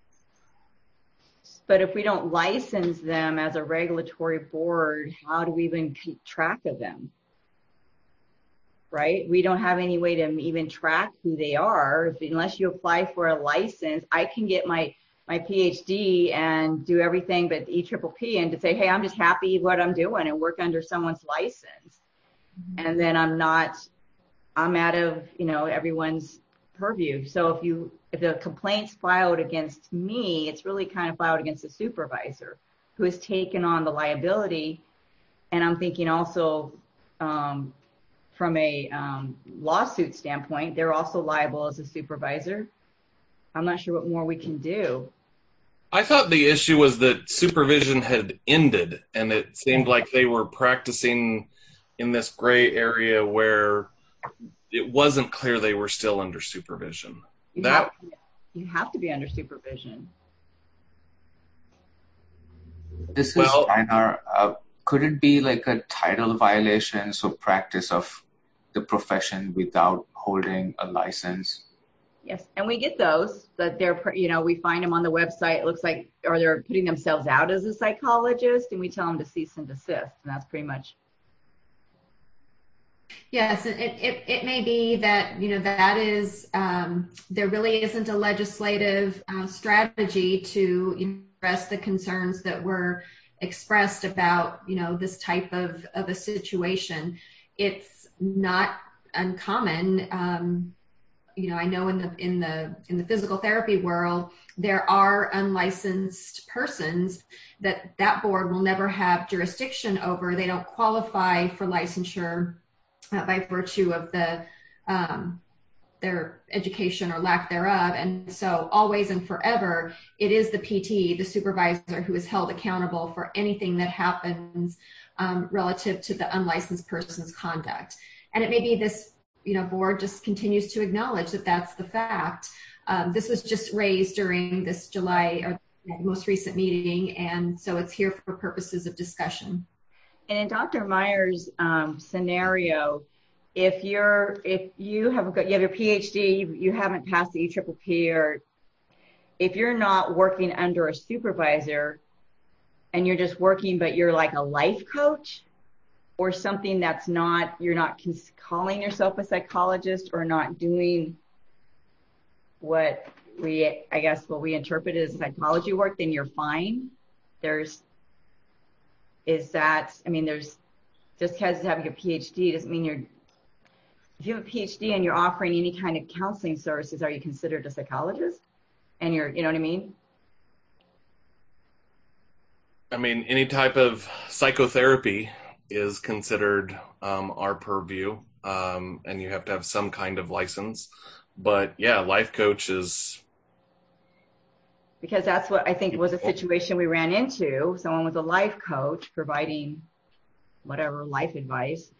But if we don't license them as a regulatory board, how do we even keep track of them? Right? We don't have any way to even track who they are. Unless you apply for a license, I can get my PhD and do everything but EPPP and to say, hey, I'm just happy what I'm doing and work under someone's license. And then I'm out of, everyone's purview. So if the complaint's filed against me, it's really kind of filed against the supervisor who has taken on the liability. And I'm thinking also from a lawsuit standpoint, they're also liable as a supervisor. I'm not sure what more we can do. I thought the issue was that supervision had ended, and it seemed like they were practicing in this gray area where it wasn't clear they were still under supervision. You have to be under supervision. This is Steinar. Could it be like a title violation, so practice of the profession without holding a license? Yes, and we get those that they're, we find them on the website. It looks like, or they're putting themselves out as a psychologist, and we tell them to cease and desist, and that's pretty much. Yes, it may be that, that is, there really isn't a legislative strategy to address the concerns that were expressed about, this type of a situation. It's not uncommon. I know in the physical therapy world, there are unlicensed persons that board will never have jurisdiction over. They don't qualify for licensure by virtue of their education or lack thereof. And so always and forever, it is the PT, the supervisor, who is held accountable for anything that happens relative to the unlicensed person's conduct. And it may be this, board just continues to acknowledge that that's the fact. This was just raised during this July or most recent meeting, and so it's here for purposes of discussion. And in Dr. Meyer's scenario, if you have your PhD, you haven't passed the ECCP, or if you're not working under a supervisor and you're just working, but you're like a life coach or something that's not, you're not calling yourself a psychologist or not doing what we interpret as psychology work, then you're fine. Just because having a PhD doesn't mean if you have a PhD and you're offering any kind of counseling services, are you considered a psychologist? And you know what I mean? I mean, any type of psychotherapy is considered our purview, and you have to have some kind of license. But yeah, life coach is... Because that's what I think was a situation we ran into. Someone was a life coach providing whatever life advice.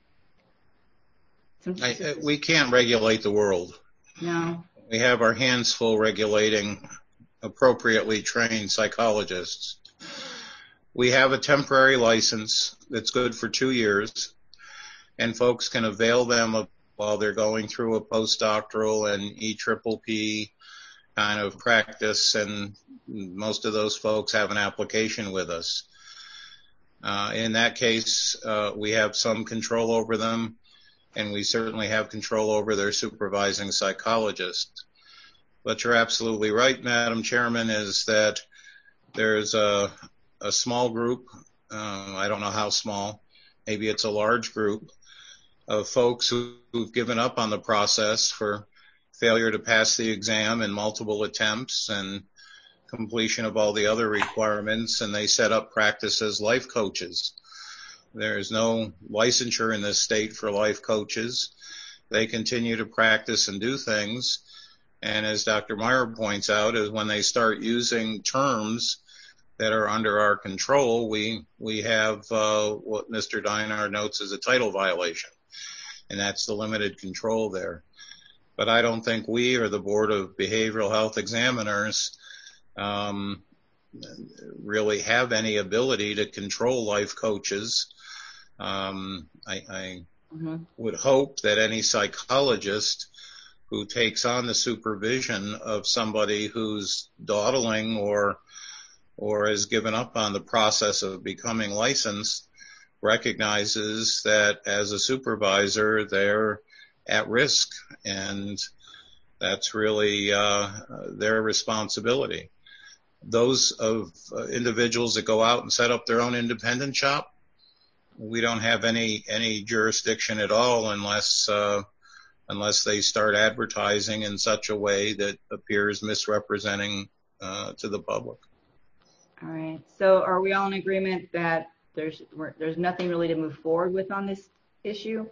We can't regulate the world. No. We have our hands full regulating appropriately trained psychologists. We have a temporary license that's good for 2 years, and folks can avail them while they're going through a postdoctoral and ECCP kind of practice, and most of those folks have an application with us. In that case, we have some control over them, and we certainly have control over their supervising psychologist. But you're absolutely right, Madam Chairman, is that there's a small group, I don't know how small, maybe it's a large group of folks who've given up on the process for failure to pass the exam in multiple attempts and completion of all the other requirements, and they set up practice as life coaches. There's no licensure in this state for life coaches. They continue to practice and do things, and as Dr. Meyer points out, is when they start using terms that are under our control, we have what Mr. Deinar notes as a title violation, and that's the limited control there. But I don't think we or the Board of Behavioral Health Examiners really have any ability to control life coaches. I would hope that any psychologist who takes on the supervision of somebody who's dawdling or has given up on the process of becoming licensed recognizes that as a supervisor, they're at risk, and that's really their responsibility. Those of individuals that go out and set up their own independent shop, we don't have any jurisdiction at all unless they start advertising in such a way that appears misrepresenting to the public. All right. So are we all in agreement that there's nothing really to move forward with on this issue?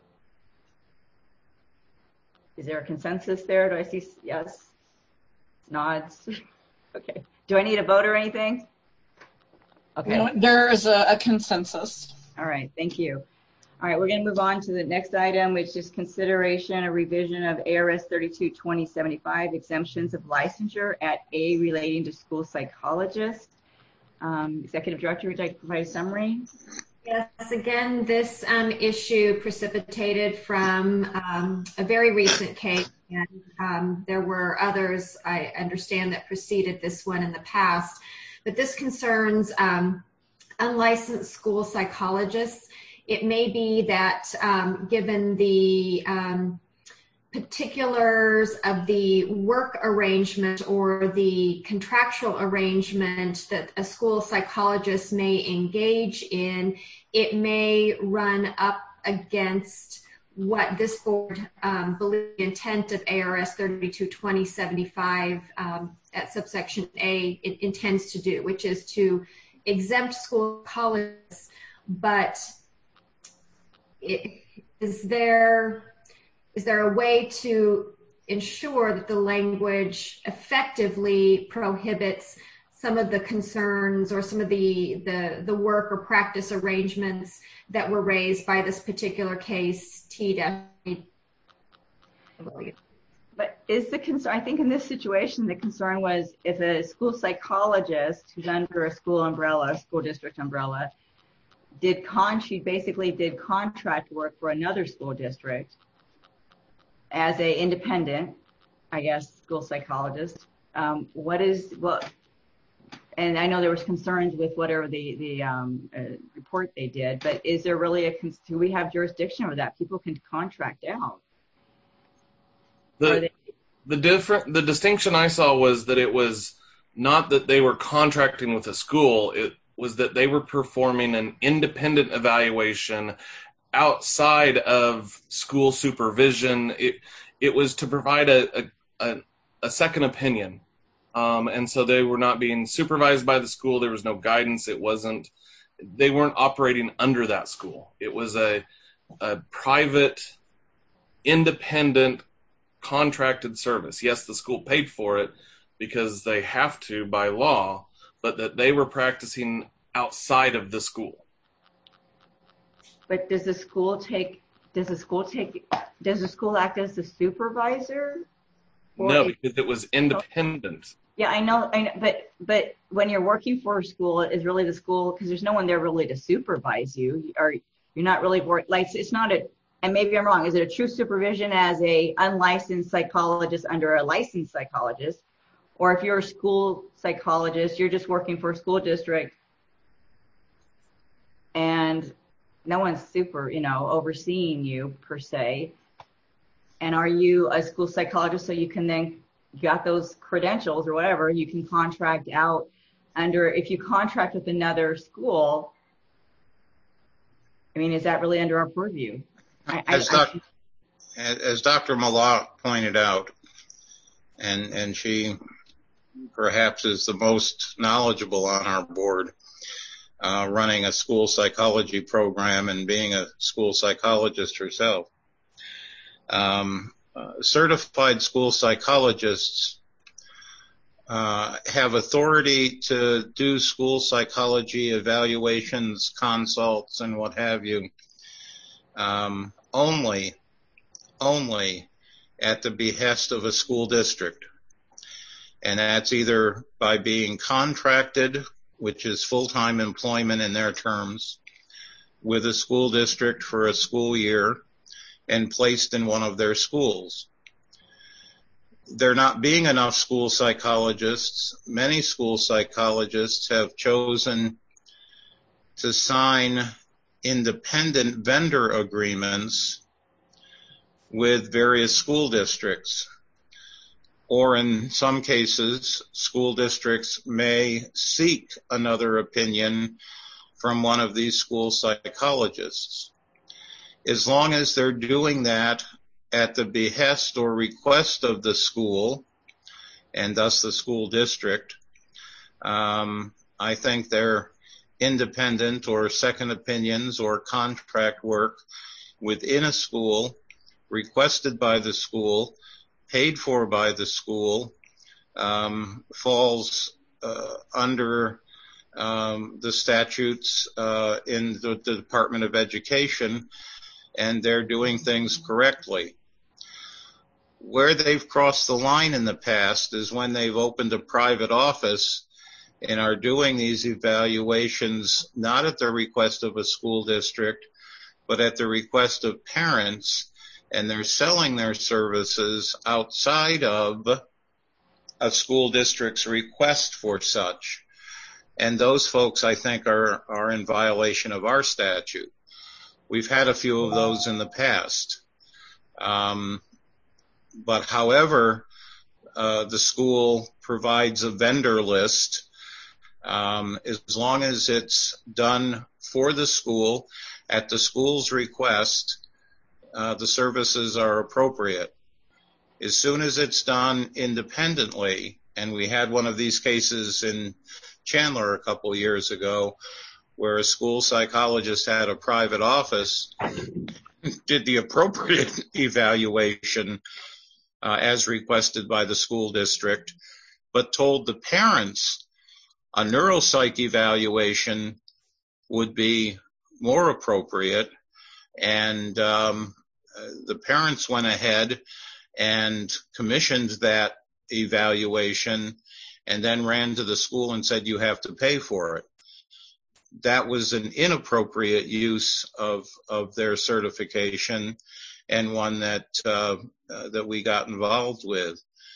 Is there a consensus there? Do I see yes? Nods? Okay. Do I need a vote or anything? Okay. No, there is a consensus. All right. Thank you. All right. We're going to move on to the next item, which is consideration or revision of ARS 32-2075, exemptions of licensure at A relating to school psychologists. Executive Director, would you like to provide a summary? Yes, again, this issue precipitated from a very recent case, and there were others, I understand, that preceded this one in the past, but this concerns unlicensed school psychologists. It may be that given the particulars of the work arrangement or the contractual arrangement that a school psychologist may engage in, it may run up against what this board believes the intent of ARS 32-2075 at subsection A it intends to do, which is to exempt school psychologists. But is there a way to ensure that the language effectively prohibits some of the concerns or some of the work or practice arrangements that were raised by this particular case, T-? believe. But is the concern, I think in this situation, the concern was if a school psychologist who's under a school umbrella, school district umbrella, she basically did contract work for another school district as a independent, I guess, school psychologist. And I know there was concerns with whatever the report they did, but is there really do we have jurisdiction over that? People can contract out. The distinction I saw was that it was not that they were contracting with a school. It was that they were performing an independent evaluation outside of school supervision. It was to provide a second opinion. And so they were not being supervised by the school. There was no guidance. They weren't operating under that school. It was a private, independent, contracted service. Yes, the school paid for it because they have to by law, but that they were practicing outside of the school. But does the school act as the supervisor? No, because it was independent. Yeah, I know, but when you're working for a school, is really the school, because there's no one there really to supervise you, or you're not really it's not and maybe I'm wrong, is it a true supervision as a unlicensed psychologist under a licensed psychologist? Or if you're a school psychologist, you're just working for a school district and no one's overseeing you per se. And are you a school psychologist so you can then, you got those credentials or whatever, you can contract out if you contract with another school, I mean, is that really under our purview? As Dr. Malott pointed out, and she perhaps is the most knowledgeable on our board, running a school psychology program and being a school psychologist herself. Certified school psychologists have authority to do school psychology evaluations, consults, and what have you, only at the behest of a school district. And that's either by being contracted, which is full-time employment in their terms, with a school district for a school year and placed in one of their schools. There not being enough school psychologists, many school psychologists have chosen to sign independent vendor agreements with various school districts. Or in some cases, school districts may seek another opinion from one of these school psychologists. As long as they're doing that at the behest or request of the school, and thus the school district, I think they're independent or second opinions or contract work within a school, requested by the school, paid for by the school, falls under the statutes in the Department of Education, and they're doing things correctly. Where they've crossed the line in the past is when they've opened a private office and are doing these evaluations not at the request of a school district, but at the request of parents, and they're selling their services outside of a school district's request for such. And those folks, I think, are in violation of our statute. We've had a few of those in the past. But however, the school provides a vendor list, as long as it's done for the school at the school's request, the services are appropriate. As soon as it's done independently, and we had one of these cases in Chandler a couple years ago, where a school psychologist had a private office, did the appropriate evaluation as requested by the school district, but told the parents a neuropsych evaluation would be more appropriate. And the parents went ahead and commissioned that evaluation and then ran to the school and said, you have to pay for it. That was an inappropriate use of their certification, and one that we got involved with.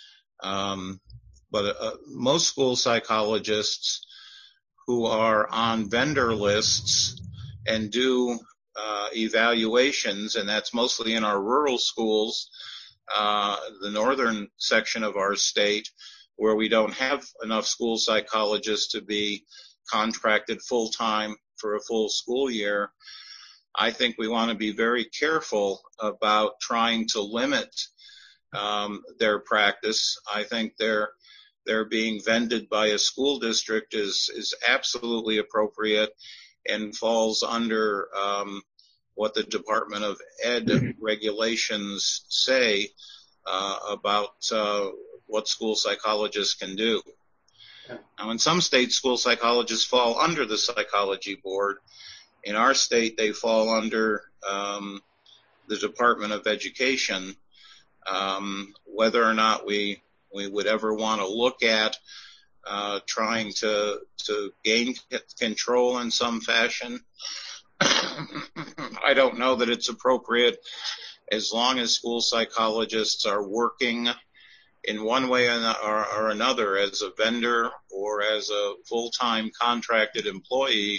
But most school psychologists who are on vendor lists and do evaluations, and that's mostly in our rural schools, the northern section of our state, where we don't have enough school psychologists to be contracted full-time for a full school year. I think we want to be very careful about trying to limit their practice. I think they're being vended by a school district is absolutely appropriate and falls under what the Department of Ed regulations say about what school psychologists can do. Now, in some states, school psychologists fall under the psychology board. In our state, they fall under the Department of Education. Whether or not we would ever want to look at trying to gain control in some fashion, I don't know that it's appropriate, as long as school psychologists are working in one way or another as a vendor or as a full-time contracted employee.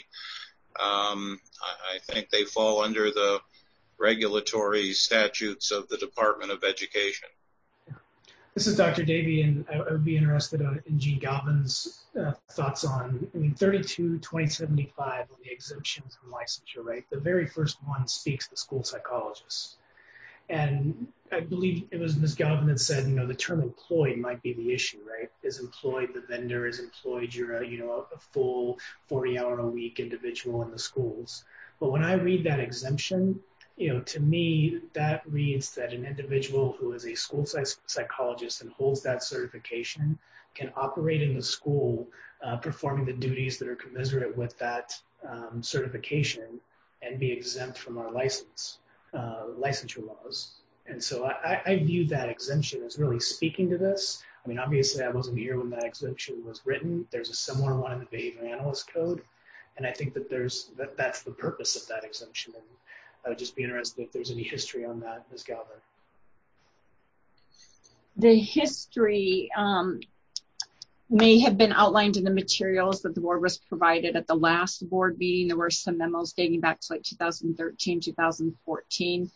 I think they fall under the regulatory statutes of the Department of Education. This is Dr. Davey, and I would be interested in Gene Galvin's thoughts on, 32-2075 on the exemptions from licensure, right? The very first one speaks to school psychologists. And I believe it was Ms. Galvin that said, the term employed might be the issue, right? Is employed the vendor, is employed you're a full 40-hour-a-week individual in the schools. But when I read that exemption, to me, that reads that an individual who is a school psychologist and holds that certification can operate in the school, performing the duties that are commensurate with that certification, and be exempt from our licensure laws. And so I view that exemption as really speaking to this. Obviously, I wasn't here when that exemption was written. There's a similar one in the Behavior Analyst Code, and I think that that's the purpose of that exemption. And I would just be interested if there's any history on that, Ms. Galvin. The history may have been outlined in the materials that the board was provided at the last board meeting. There were some memos dating back to 2013, 2014.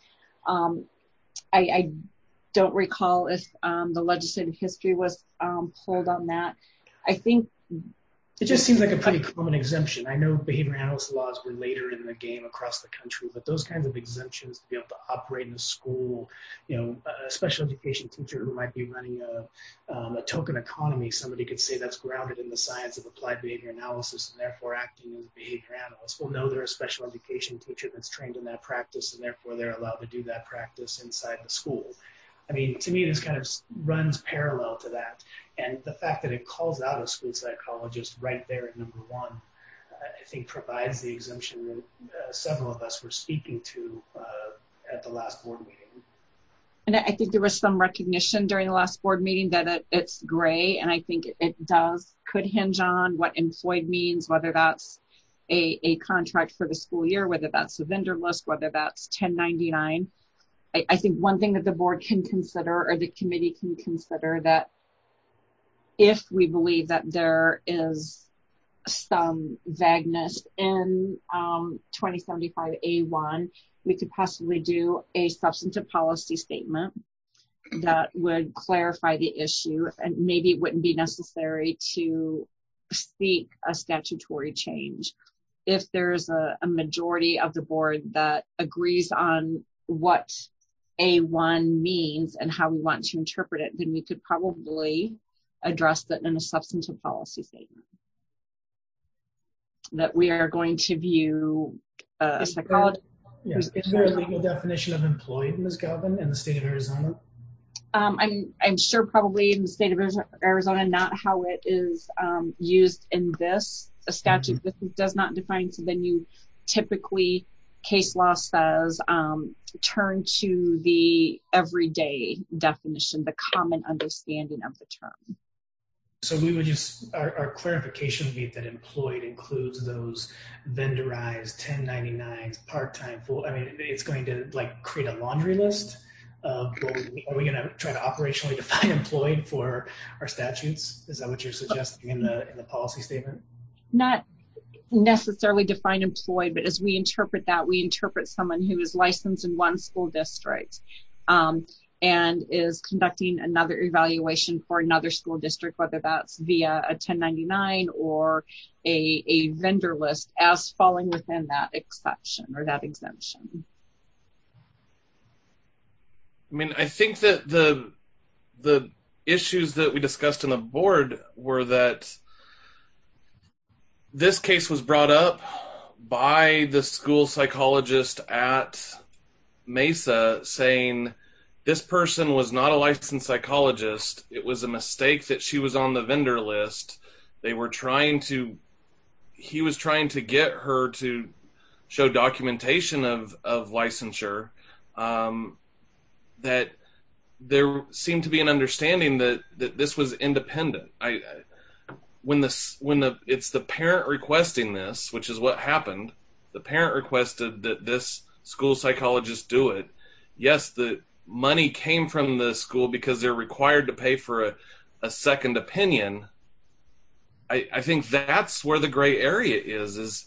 I don't recall if the legislative history was pulled on that. I think it just seems like a pretty common exemption. I know behavior analyst laws were later in the game across the country, but those kinds of exemptions to be able to operate in a school, a special education teacher who might be running a token economy, somebody could say that's grounded in the science of applied behavior analysis and therefore acting as a behavior analyst. Well, no, they're a special education teacher that's trained in that practice, and therefore they're allowed to do that practice inside the school. To me, this kind of runs parallel to that. And the fact that it calls out a school psychologist right there at number one, I think provides the exemption that several of us were speaking to at the last board meeting. And I think there was some recognition during the last board meeting that it's gray, and I think it could hinge on what employed means, whether that's a contract for the school year, whether that's a vendor list, whether that's 1099. I think one thing that the board can consider, or the committee can consider, that if we believe that there is some vagueness in 2075A1, we could possibly do a substantive policy statement that would clarify the issue, and maybe it wouldn't be necessary to seek a statutory change. If there's a majority of the board that agrees on what A1 means and how we want to interpret it, then we could probably address that in a substantive policy statement. That we are going to view a psychologist. Is there a legal definition of employed, Ms. Galvin, in the state of Arizona? I'm sure probably in the state of Arizona, not how it is used in this statute. This does not define, so then you typically case law says turn to the everyday definition, the common understanding of the term. So we would just, our clarification would be that employed includes those vendorized 1099s, part-time, full. I mean, it's going to like create a laundry list of, are we going to try to operationally define employed for our statutes? Is that what you're suggesting in the policy statement? Not necessarily define employed, but as we interpret that, we interpret someone who is licensed in one school district and is conducting another evaluation for another school district, whether that's via a 1099 or a vendor list, as falling within that exception or that exemption. I mean, I think that the issues that we discussed in the board were that this case was brought up by the school psychologist at Mesa saying this person was not a licensed psychologist. It was a mistake that she was on the vendor list. He was trying to get her to show documentation of licensure, that there seemed to be an understanding that this was independent. When it's the parent requesting this, which is what happened, the parent requested that this school psychologist do it. Yes, the money came from the school because they're required to pay for a second opinion. I think that's where the gray area is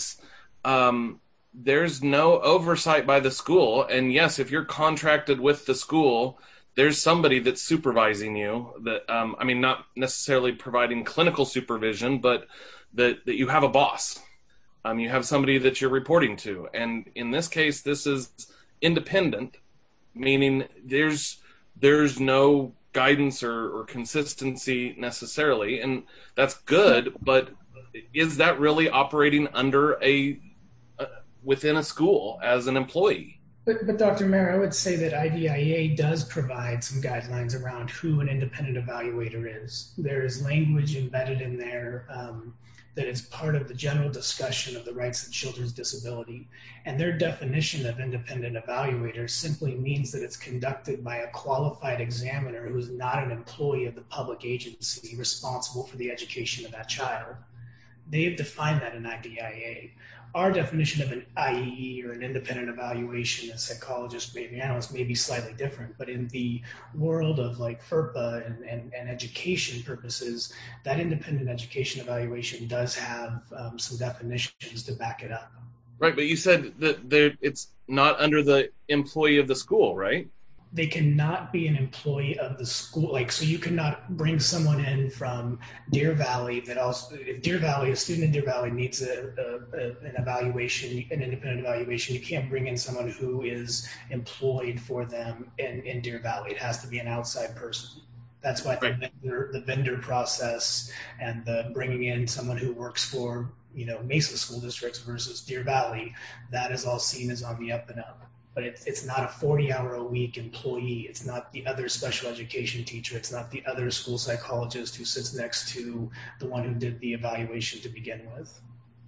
there's no oversight by the school. And yes, if you're contracted with the school, there's somebody that's supervising you that, I mean, not necessarily providing clinical supervision, but that you have a boss. You have somebody that you're reporting to. And in this case, this is independent, meaning there's no guidance or consistency necessarily. And that's good, but is that really operating under within a school as an employee? But Dr. Mayer, I would say that IDIA does provide some guidelines around who an independent evaluator is. There is language embedded in there that is part of the general discussion of the rights of children's disability. And their definition of independent evaluator simply means that it's conducted by a qualified examiner who is not an employee of the public agency responsible for the education of that child. They've defined that in IDIA. Our definition of an IEE or an independent evaluation as psychologist, behavior analyst may be slightly different, but in the world of like FERPA and education purposes, that independent education evaluation does have some definitions to back it up. Right, but you said that it's not under the employee of the school, right? They cannot be an employee of the school. Like, so you cannot bring someone in from Deer Valley that also, if a student in Deer Valley needs an evaluation, an independent evaluation, you can't bring in someone who is employed for them in Deer Valley. It has to be an outside person. That's why the vendor process and the bringing in someone who works for, Mesa school districts versus Deer Valley, that is all seen as on the up and up. But it's not a 40-hour-a-week employee. It's not the other special education teacher. It's not the other school psychologist who sits next to the one who did the evaluation to begin with.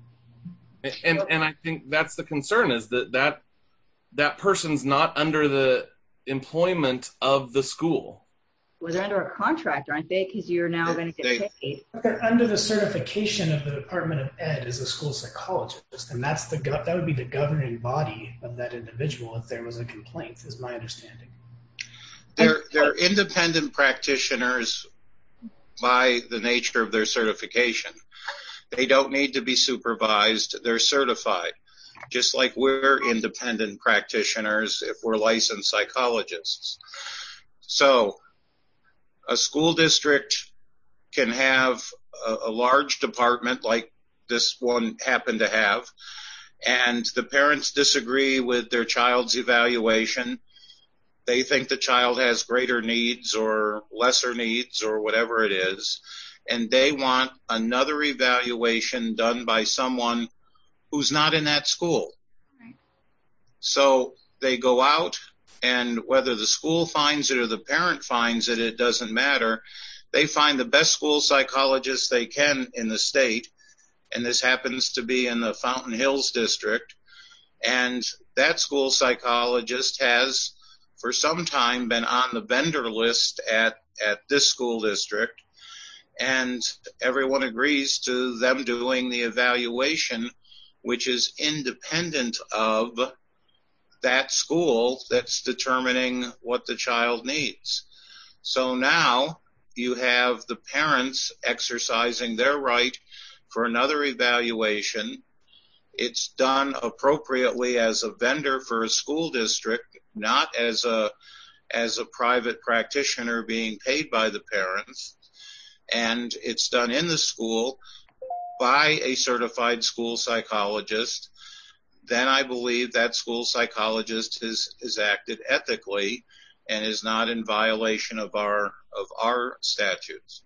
And I think that's the concern, is that person's not under the employment of the school. Well, they're under a contract, aren't they? Because you're now going to get paid. But they're under the certification of the Department of Ed as a school psychologist, and that would be the governing body of that individual if there was a complaint, is my understanding. They're independent practitioners by the nature of their certification. They don't need to be supervised. They're certified, just like we're independent practitioners if we're licensed psychologists. So a school district can have a large department like this one happened to have, and the parents disagree with their child's evaluation. They think the child has greater needs or lesser needs or whatever it is, and they want another evaluation done by someone who's not in that school. Right. So they go out, and whether the school finds it or the parent finds it, it doesn't matter. They find the best school psychologists they can in the state, and this happens to be in the Fountain Hills district, And that school psychologist has for some time been on the vendor list at this school district, and everyone agrees to them doing the evaluation, which is independent of that school that's determining what the child needs. So now you have the parents exercising their right for another evaluation. It's done appropriately as a vendor for a school district, not as a private practitioner being paid by the parents. And it's done in the school by a certified school psychologist. Then I believe that school psychologist is acted ethically and is not in violation of our statutes.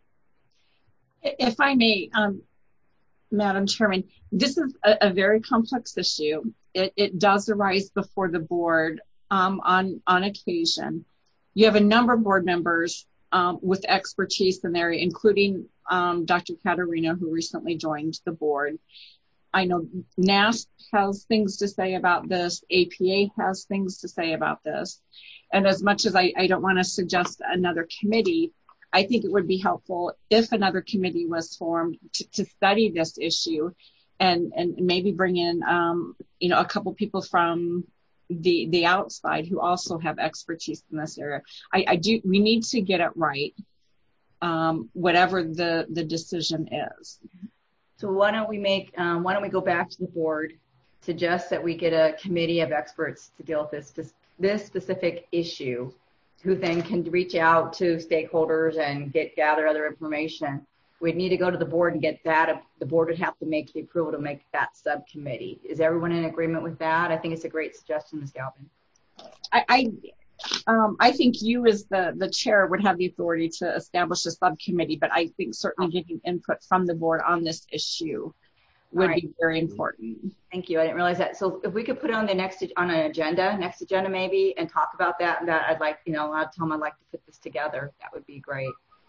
If I may, Madam Chairman, this is a very complex issue. It does arise before the board on occasion. You have a number of board members with expertise in the area, including Dr. Caterina, who recently joined the board. I know NASP has things to say about this. APA has things to say about this. And as much as I don't want to suggest another committee, I think it would be helpful if another committee was formed to study this issue and maybe bring in a couple people from the outside who also have expertise in this area. We need to get it right, whatever the decision is. So why don't we go back to the board, suggest that we get a committee of experts to deal with this specific issue, who then can reach out to stakeholders and gather other information. We'd need to go to the board and get that. The board would have to make the approval to make that subcommittee. Is everyone in agreement with that? I think it's a great suggestion, Ms. Galvin. I think you as the chair would have the authority to establish a subcommittee, but I think certainly getting input from the board on this issue would be very important. Thank you. I didn't realize that. So if we could put it on the next agenda maybe, and talk about that, and that I'd like, I'll tell them I'd like to put this together. That would be great.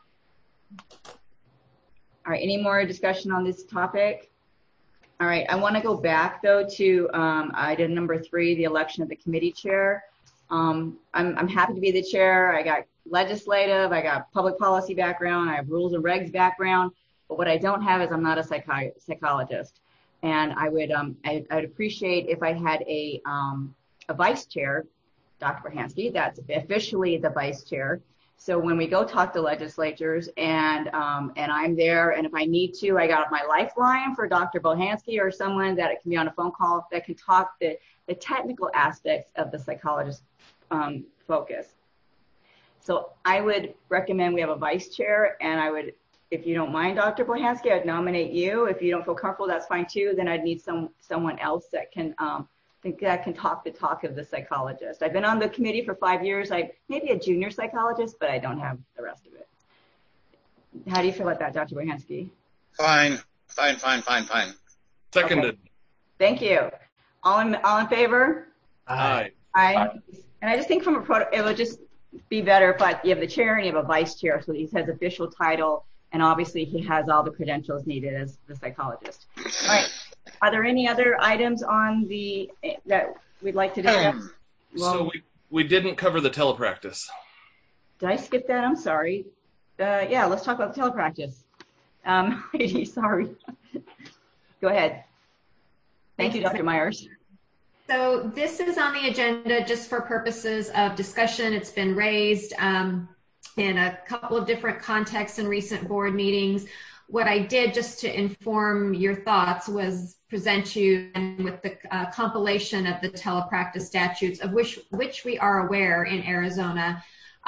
All right. Any more discussion on this topic? All right. I want to go back though to item number 3, the election of the committee chair. I'm happy to be the chair. I got legislative, I got public policy background, I have rules and regs background, but what I don't have is I'm not a psychologist. And I would I'd appreciate if I had a vice chair, Dr. Burhansky, that's officially the vice chair. So when we go talk to legislatures and I'm there, and if I need to, I got my lifeline for Dr. Burhansky or someone that can be on a phone call that can talk the technical aspects of the psychologist focus. So I would recommend we have a vice chair, and I would, if you don't mind, Dr. Burhansky, I'd nominate you. If you don't feel comfortable, that's fine too. Then I'd need someone else that can talk the talk of the psychologist. I've been on the committee for 5 years. I maybe a junior psychologist, but I don't have the rest of it. How do you feel about that, Dr. Burhansky? Fine. Seconded. Okay. Thank you. All in favor? Aye. Aye. And I just think from it would just be better if you have the chair and you have a vice chair, so he has official title, and obviously he has all the credentials needed as the psychologist. All right. Are there any other items that we'd like to discuss? So we didn't cover the telepractice. Did I skip that? I'm sorry. Yeah, let's talk about the telepractice. Heidi, sorry. Go ahead. Thank you, Dr. Myers. So this is on the agenda just for purposes of discussion. It's been raised in a couple of different contexts in recent board meetings. What I did just to inform your thoughts was present you with the compilation of the telepractice statutes, of which we are aware in Arizona,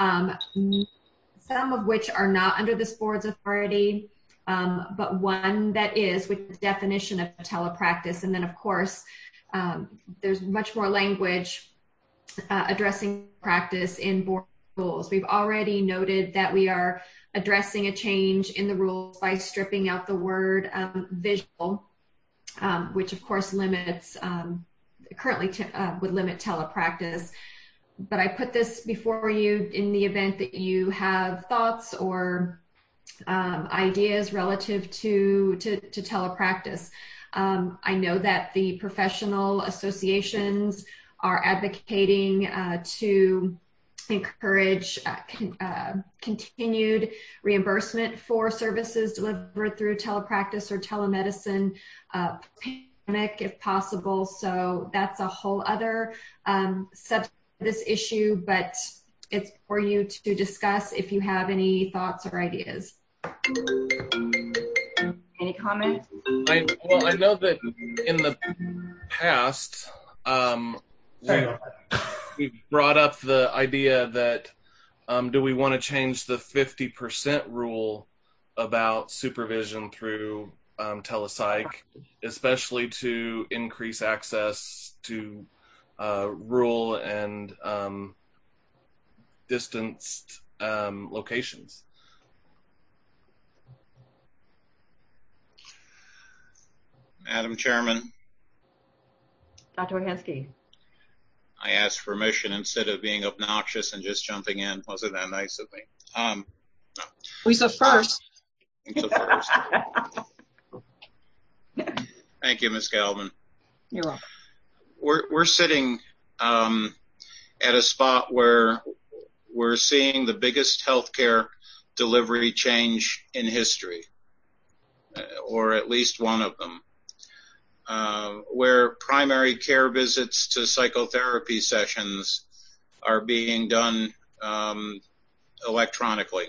some of which are not under this board's authority, but one that is, with the definition of telepractice. And then, of course, there's much more language addressing practice in board rules. We've already noted that we are addressing a change in the rules by stripping out the word visual, which of course limits, currently would limit telepractice. But I put this before you in the event that you have thoughts or ideas relative to telepractice. I know that the professional associations are advocating to encourage continued reimbursement for services delivered through telepractice or telemedicine pandemic if possible. So that's a whole other subset of this issue, but it's for you to discuss if you have any thoughts or ideas. Any comments? I know that in the past, we've brought up the idea that do we want to change the 50% rule about supervision through telepsych, especially to increase access to rural and distanced locations. Madam Chairman. Dr. Wahansky. I asked permission instead of being obnoxious and just jumping in. Wasn't that nice of me? No. He's a first. It's a first. Thank you, Ms. Galvin. You're welcome. We're sitting at a spot where we're seeing the biggest healthcare delivery change in history, or at least one of them, where primary care visits to psychotherapy sessions are being done electronically.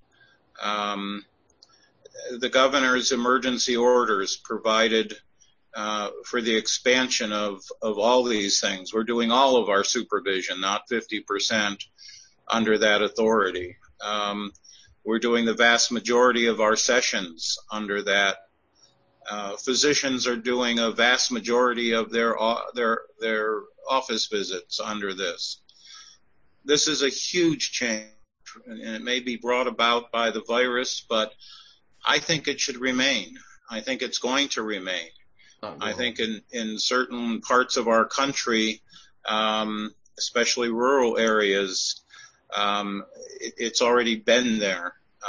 The governor's emergency orders provided for the expansion of all these things. We're doing all of our supervision, not 50% under that authority. We're doing the vast majority of our sessions under that. Physicians are doing a vast majority of their office visits under this. This is a huge change, and it may be brought about by the virus, but I think it should remain. I think it's going to remain. I think in certain parts of our country, especially rural areas, it's already been there.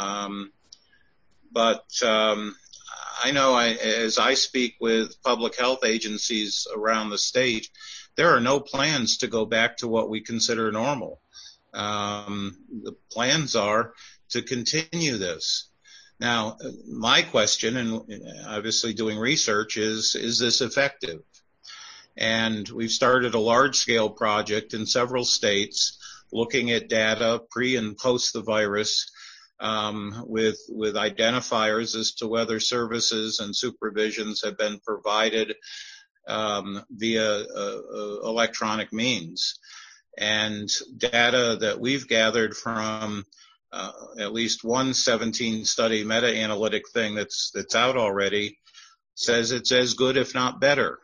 But I know as I speak with public health agencies around the state, there are no plans to go back to what we consider normal. The plans are to continue this. Now, my question, and obviously doing research, is this effective? And we've started a large-scale project in several states looking at data pre and post the virus with identifiers as to whether services and supervisions have been provided via electronic means. And data that we've gathered from at least one 17-study meta-analytic thing that's out already says it's as good, if not better.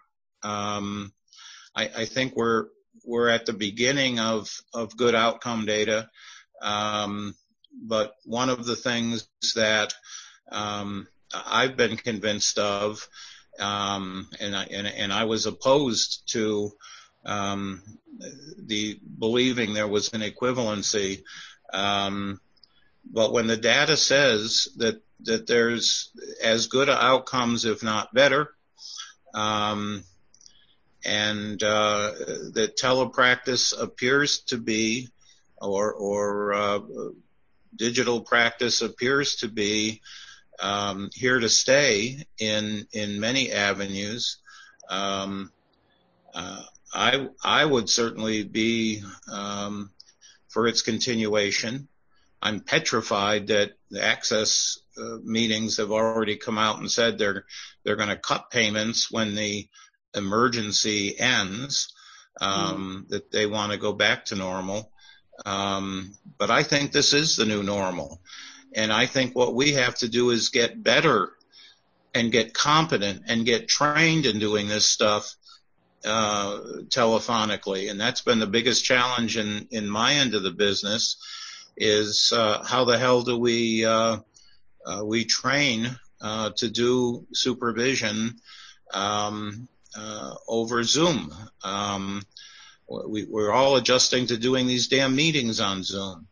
I think we're at the beginning of good outcome data. But one of the things that I've been convinced of, and I was opposed to the believing there was an equivalency. But when the data says that there's as good outcomes, if not better, and that telepractice appears to be, or digital practice appears to be here to stay in many avenues, I would certainly be for its continuation. I'm petrified that the access meetings have already come out and said they're going to cut payments when the emergency ends, that they want to go back to normal. But I think this is the new normal. And I think what we have to do is get better and get competent and get trained in doing this stuff telephonically. And that's been the biggest challenge in my end of the business, is how the hell do we train to do supervision over Zoom. We're all adjusting to doing these damn meetings on Zoom.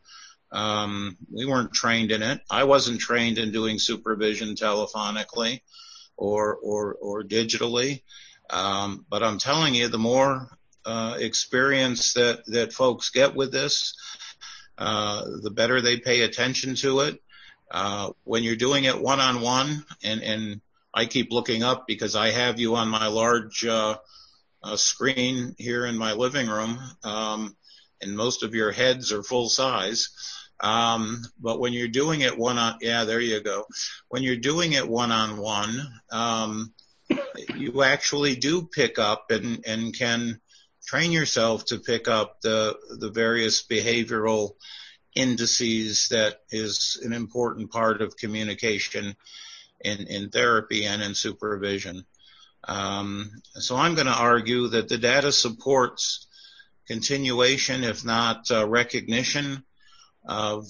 We weren't trained in it. I wasn't trained in doing supervision telephonically. or digitally. But I'm telling you, the more experience that folks get with this, the better they pay attention to it. When you're doing it one-on-one, and I keep looking up because I have you on my large screen here in my living room, and most of your heads are full size. But when you're doing it there you go. When you're doing it one-on-one, you actually do pick up and can train yourself to pick up the various behavioral indices that is an important part of communication in therapy and in supervision. So I'm going to argue that the data supports continuation, if not recognition, of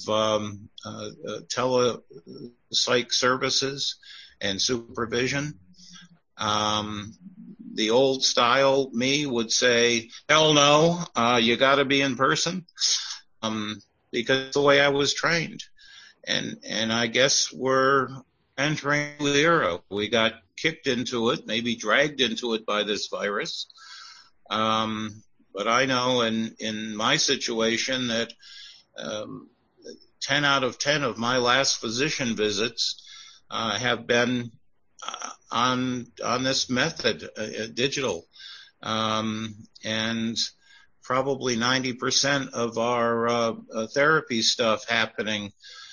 telepsych services and supervision. The old style me would say, hell no, you got to be in person, because the way I was trained. And I guess we're entering the era. We got kicked into it, maybe dragged into it by this virus. But I know in my situation that 10 out of 10 of my last physician visits have been on this method, digital. And probably 90% of our therapy stuff happening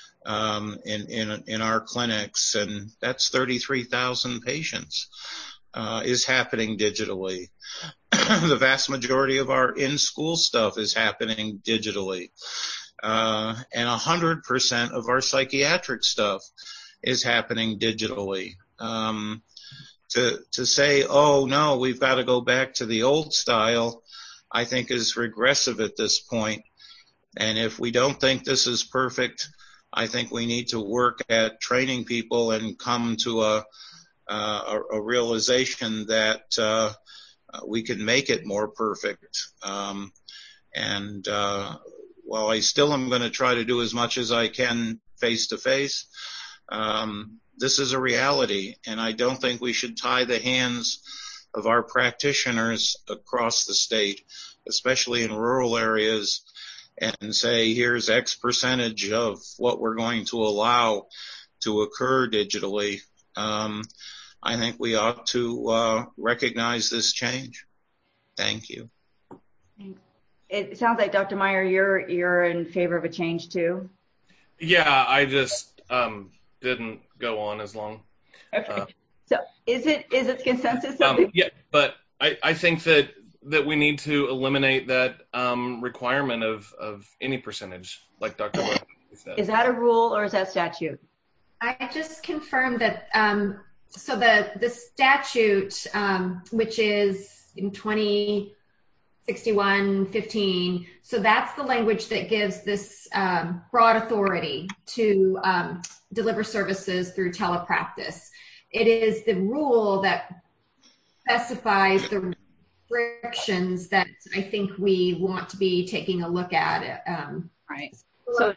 in our clinics, and that's 33,000 patients, is happening digitally. The vast majority of our in-school stuff is happening digitally. And 100% of our psychiatric stuff is happening digitally. To say, oh no, we've got to go back to the old style, I think is regressive at this point. And if we don't think this is perfect, I think we need to work at training people and come to a realization that we can make it more perfect. While I still am going to try to do as much as I can face to face, this is a reality, and I don't think we should tie the hands of our practitioners across the state, especially in rural areas, and say, here's X percentage of what we're going to allow to occur digitally. I think we ought to recognize this change. Thank you. It sounds like, Dr. Meyer, you're in favor of a change too? Yeah, I just didn't go on as long. Okay. So is it consensus? Yeah, but I think that we need to eliminate that requirement of any percentage, like Dr. Meyer said. Is that a rule or is that statute? I just confirmed that, so the statute, which is in 2061-15, so that's the language that gives this broad authority to deliver services through telepractice. It is the rule that specifies the restrictions that I think we want to be taking a look at. Right. So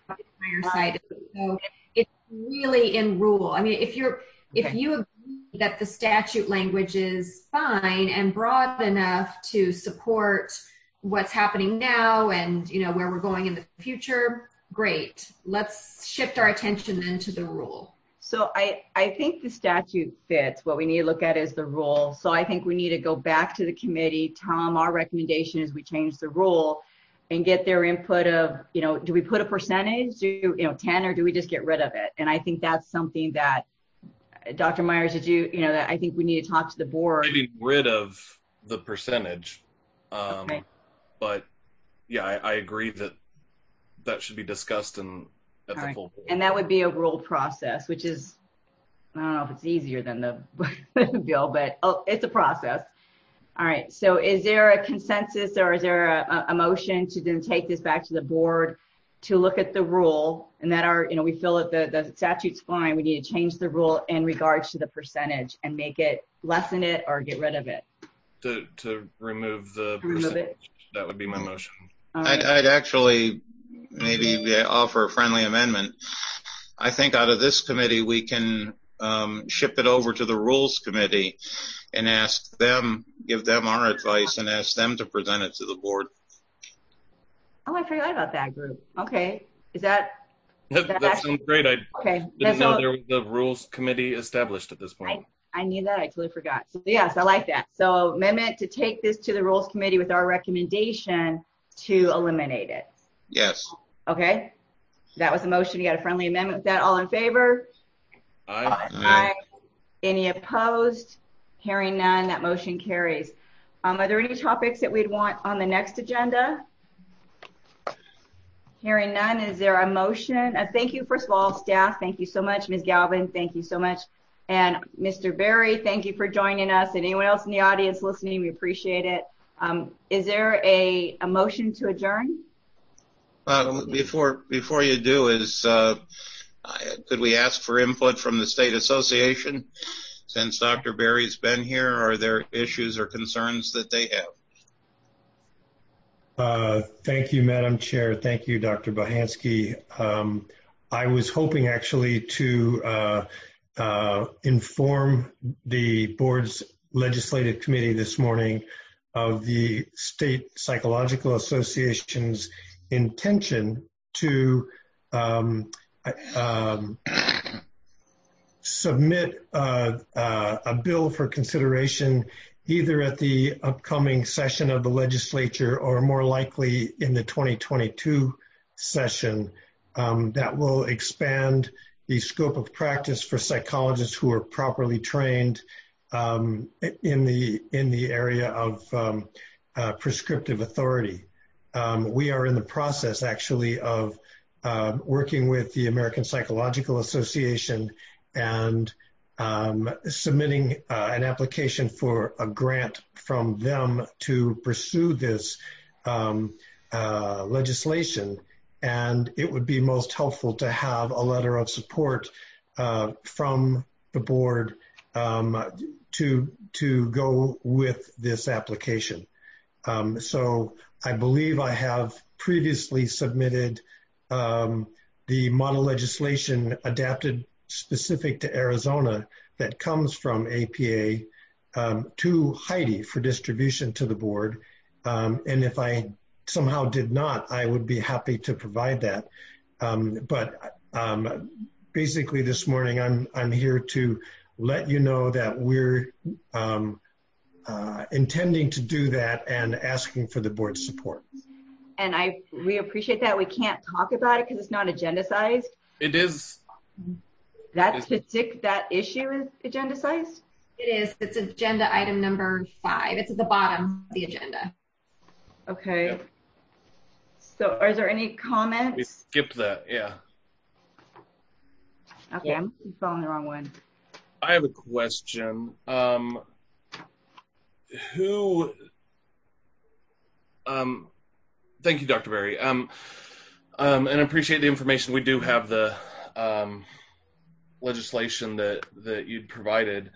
it's really in rule. I mean, if you agree that the statute language is fine and broad enough to support what's happening now and where we're going in the future, great. Let's shift our attention then to the rule. So I think the statute fits. What we need to look at is the rule. So I think we need to go back to the committee, tell them our recommendation is we change the rule and get their input of, do we put a percentage, 10, or do we just get rid of it? And I think that's something that, Dr. Myers, that I think we need to talk to the board. Getting rid of the percentage. Okay. But yeah, I agree that should be discussed at the full board. And that would be a rule process, which is, I don't know if it's easier than the bill, but it's a process. All right. So is there a consensus or is there a motion to then take this back to the board to look at the rule and that we feel that the statute's fine. We need to change the rule in regards to the percentage and make it, lessen it or get rid of it. To remove the percentage. That would be my motion. Right. I'd actually maybe offer a friendly amendment. I think out of this committee we can ship it over to the Rules Committee and give them our advice and ask them to present it to the board. Oh, I forgot about that group. Okay. That sounds great. I didn't know there was a Rules Committee established at this point. I knew that. I totally forgot. So yes, I like that. So amendment to take this to the Rules Committee with our recommendation to eliminate it. Yes. Okay. That was the motion. You got a friendly amendment with that. All in favor? Aye. Aye. Any opposed? Hearing none, that motion carries. Are there any topics that we'd want on the next agenda? Hearing none, is there a motion? Thank you, first of all, staff. Thank you so much. Ms. Galvin, thank you so much. And Mr. Berry, thank you for joining us. And anyone else in the audience listening, we appreciate it. Is there a motion to adjourn? Before you do, could we ask for input from the State Association? Since Dr. Berry's been here, are there issues or concerns that they have? Thank you, Madam Chair. Thank you, Dr. Bohanski. I was hoping actually to inform the board's legislative committee this morning of the State Psychological Association's intention to submit a bill for consideration either at the upcoming session of the legislature or more likely in the 2022 session that will expand the scope of practice for psychologists who are properly trained in the area of prescriptive authority. We are in the process actually of working with the American Psychological Association and submitting an application for a grant from them to pursue this legislation. And it would be most helpful to have a letter of support from the board to go with this application. So I believe I have previously submitted the model legislation adapted specific to Arizona that comes from APA to Heidi for distribution to the board. And if I somehow did not, I would be happy to provide that. But basically this morning, I'm here to let you know that we're intending to do that and asking for the board's support. And we appreciate that. We can't talk about it because it's not agenda-sized. It is. That issue is agenda-sized? It is. It's agenda item number 5. It's at the bottom of the agenda. Okay. Yep. So is there any comments? We skipped that, yeah. Okay, I'm following the wrong one. I have a question. Thank you, Dr. Berry. And I appreciate the information. We do have the legislation that you'd provided.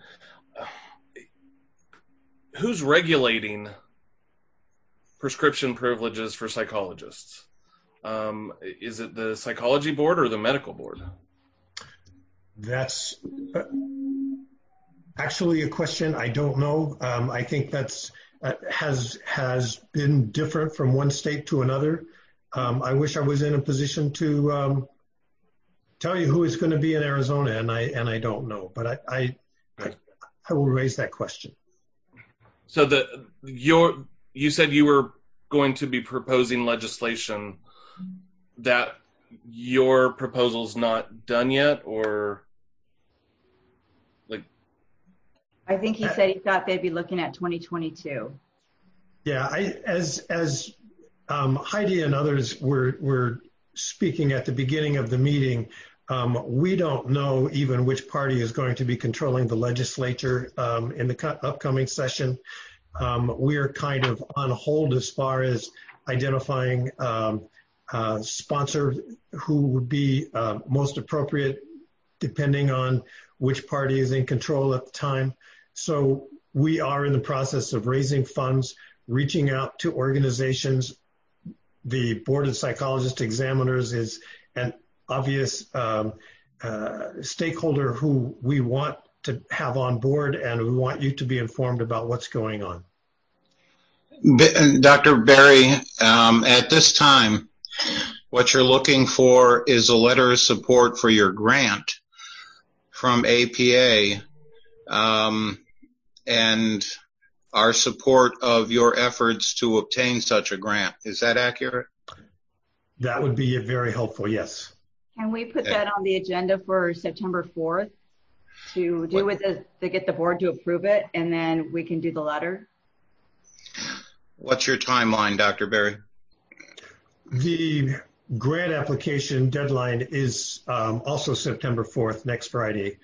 Who's regulating prescription privileges for psychologists? Is it the psychology board or the medical board? That's actually a question I don't know. I think that's has been different from one state to another. I wish I was in a position to tell you who is going to be in Arizona, and I don't know, but I will raise that question. So you said you were going to be proposing legislation that your proposal's not done yet, or like? I think he said he thought they'd be looking at 2022. Yeah, as Heidi and others were speaking at the beginning of the meeting, we don't know even which party is going to be controlling the legislature in the upcoming session. We're kind of on hold as far as identifying sponsor who would be most appropriate depending on which party is in control at the time. So we are in the process of raising funds, reaching out to organizations. The Board of Psychologist Examiners is an obvious stakeholder who we want to have on board, and we want you to be informed about what's going on. Dr. Berry, at this time, what you're looking for is a letter of support for your grant from APA, and our support of your efforts to obtain such a grant. Is that accurate? That would be very helpful, yes. Can we put that on the agenda for September 4th to do with to get the board to approve it, and then we can do the letter? What's your timeline, Dr. Berry? The grant application deadline is also September 4th, next Friday.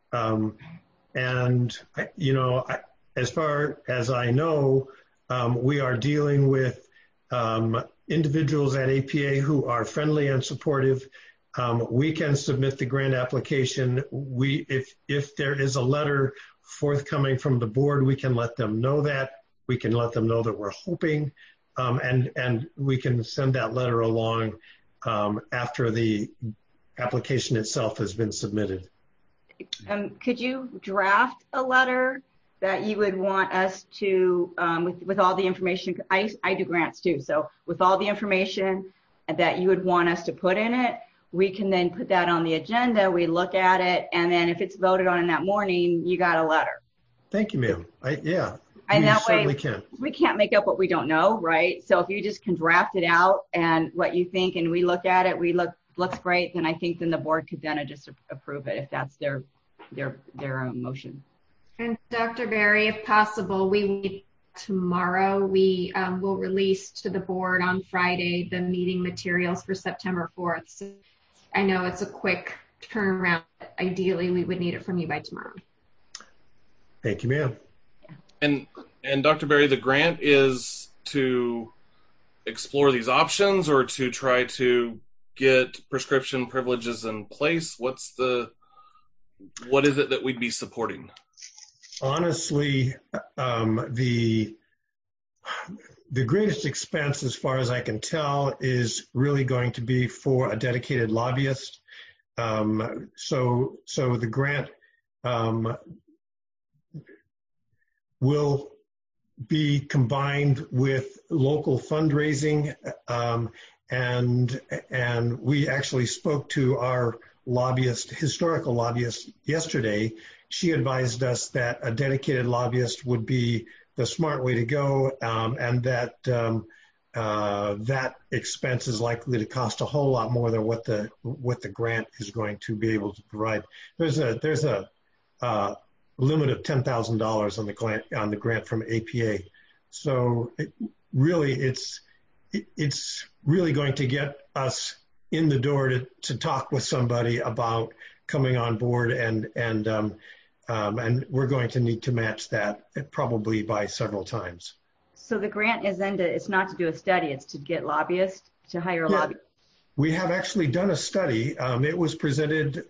And, you know, as far as I know, we are dealing with individuals at APA who are friendly and supportive. We can submit the grant application. If there is a letter forthcoming from the board, we can let them know that. We can let them know that we're hoping, and we can send that letter along after the application itself has been submitted. Could you draft a letter that you would want us to, with all the information? I do grants too, so with all the information that you would want us to put in it, we can then put that on the agenda, we look at it, and then if it's voted on in that morning, you got a letter. Thank you, ma'am. Yeah, and that certainly way, can. We can't make up what we don't know, right? So if you just can draft it out and what you think, and we look at it, looks great, then I think then the board could then just approve it if that's their motion. And Dr. Berry, if possible, tomorrow we will release to the board on Friday the meeting materials for September 4th. So I know it's a quick turnaround. Ideally, we would need it from you by tomorrow. Thank you, ma'am. And Dr. Berry, the grant is to explore these options or to try to get prescription privileges in place? What is it that we'd be supporting? Honestly, the greatest expense, as far as I can tell, is really going to be for a dedicated lobbyist. So the grant will be combined with local fundraising, and we actually spoke to our historical lobbyist yesterday. She advised us that a dedicated lobbyist would be the smart way to go, and that that expense is likely to cost a whole lot more than what the grant is going to be able to provide. There's a limit of $10,000 on the grant from APA. So it's really going to get us in the door to talk with somebody about coming on board, and we're going to need to match that probably by several times. So the grant is it's not to do a study, it's to get lobbyists, to hire a lobbyist. We have actually done a study. It was presented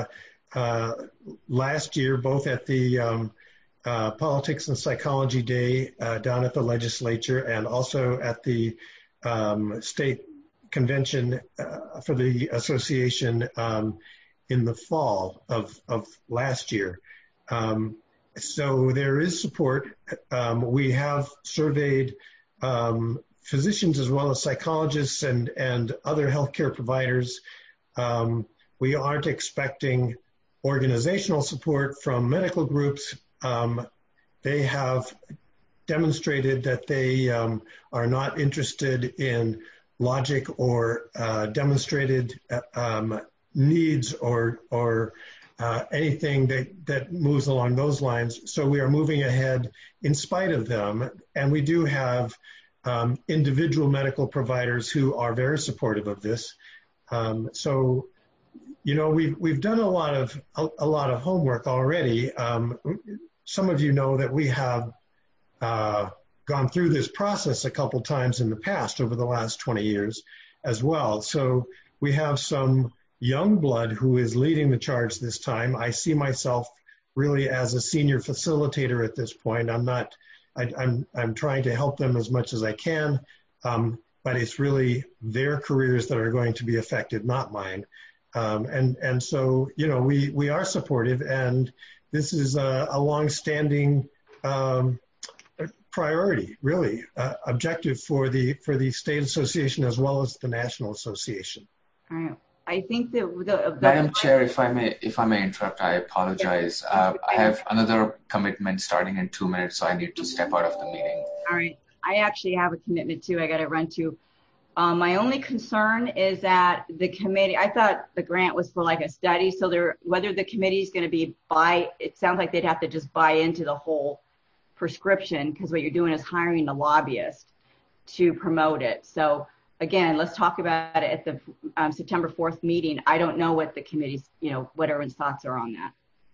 last year, both at the Politics and Psychology Day down at the legislature, and also at the state convention for the association in the fall of last year. So there is support. We have surveyed physicians as well as psychologists and other healthcare providers. We aren't expecting organizational support from medical groups. They have demonstrated that they are not interested in logic or demonstrated needs or anything that moves along those lines. So we are moving ahead in spite of them. And we do have individual medical providers who are very supportive of this. So, you know, we've done a lot of homework already. Some of you know that we have gone through this process a couple times in the past over the last 20 years as well. So we have some young blood who is leading the charge this time. I see myself really as a senior facilitator at this point. I'm trying to help them as much as I can, but it's really their careers that are going to be affected, not mine. And so, we are supportive, and this is a longstanding priority, really, objective for the state association as well as the national association. All right. I think that Madam Chair, if I may interrupt, I apologize. I have another commitment starting in 2 minutes, so I need to step out of the meeting. All right. I actually have a commitment too. I got to run to. My only concern is that the committee, I thought the grant was for like a study. So whether the committee is going to be it sounds like they'd have to just buy into the whole prescription, because what you're doing is hiring a lobbyist to promote it. So again, let's talk about it at the September 4th meeting. I don't know what the committee's, what everyone's thoughts are on that.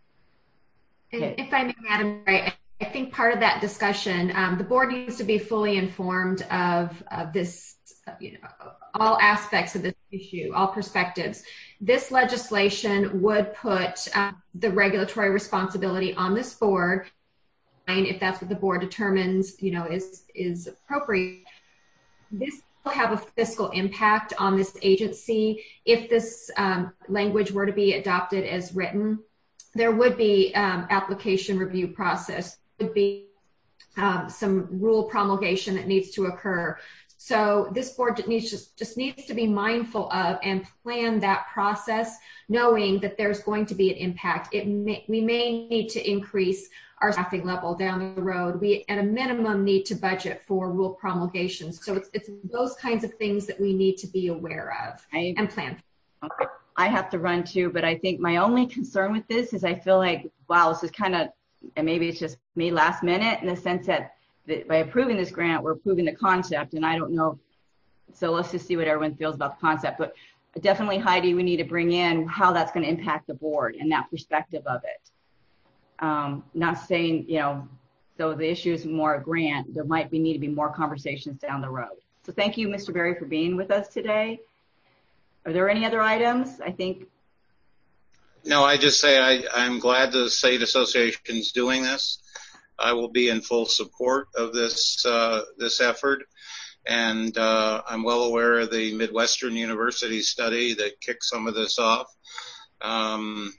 Okay. If I may, Madam Chair, I think part of that discussion, the board needs to be fully informed of this, all aspects of this issue, all perspectives. This legislation would put the regulatory responsibility on this board, and if that's what the board determines, is appropriate. This will have a fiscal impact on this agency. If this language were to be adopted as written, there would be application review process, would be some rule promulgation that needs to occur. So this board just needs to be mindful of and plan that process, knowing that there's going to be an impact. We may need to increase our staffing level down the road. We, at a minimum, need to budget for rule promulgation. So it's those kinds of things that we need to be aware of and plan for. Okay. I have to run too, but I think my only concern with this is I feel like, wow, this is kind of, and maybe it's just me last minute in the sense that by approving this grant, we're approving the concept, and I don't know. So let's just see what everyone feels about the concept. But definitely, Heidi, we need to bring in how that's going to impact the board and that perspective of it. Not saying, so the issue is more a grant. There might need to be more conversations down the road. So thank you, Mr. Berry, for being with us today. Are there any other items? I think. No, I just say I'm glad the state association's doing this. I will be in full support of this effort, and I'm well aware of the Midwestern University study that kicked some of this off, and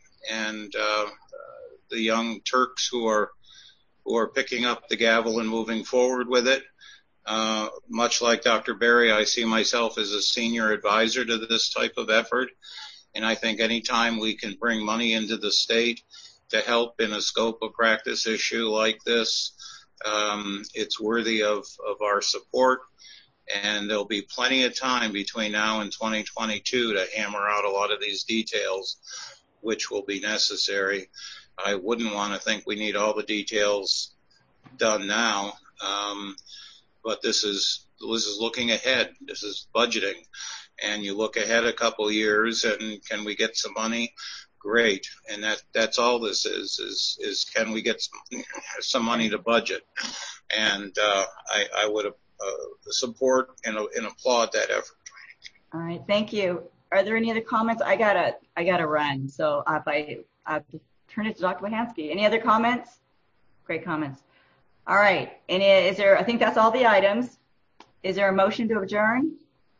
the young Turks who are picking up the gavel and moving forward with it. Much like Dr. Berry, I see myself as a senior advisor to this type of effort, and I think anytime we can bring money into the state to help in a scope of practice issue like this, it's worthy of our support, and there'll be plenty of time between now and 2022 to hammer out a lot of these details, which will be necessary. I wouldn't want to think we need all the details done now, but this is looking ahead. This is budgeting, and you look ahead a couple of years, and can we get some money? Great, and that's all this is can we get some money to budget? And I would support and applaud that effort. All right, thank you. Are there any other comments? I gotta run, so if I turn it to Dr. Wahansky. Any other comments? Great comments. All right, and is there? I think that's all the items. Is there a motion to adjourn?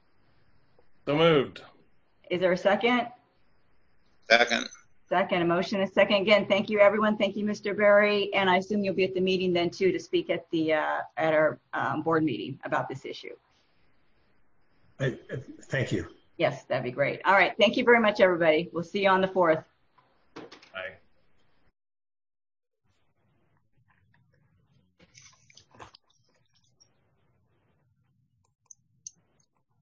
So moved. Is there a second? Second. Second, a motion, a second. Again, thank you, everyone. Thank you, Mr. Berry. And I assume you'll be at the meeting then, too, to speak at our board meeting about this issue. Thank you. Yes, that'd be great. All right. Thank you very much, everybody. We'll see you on the 4th.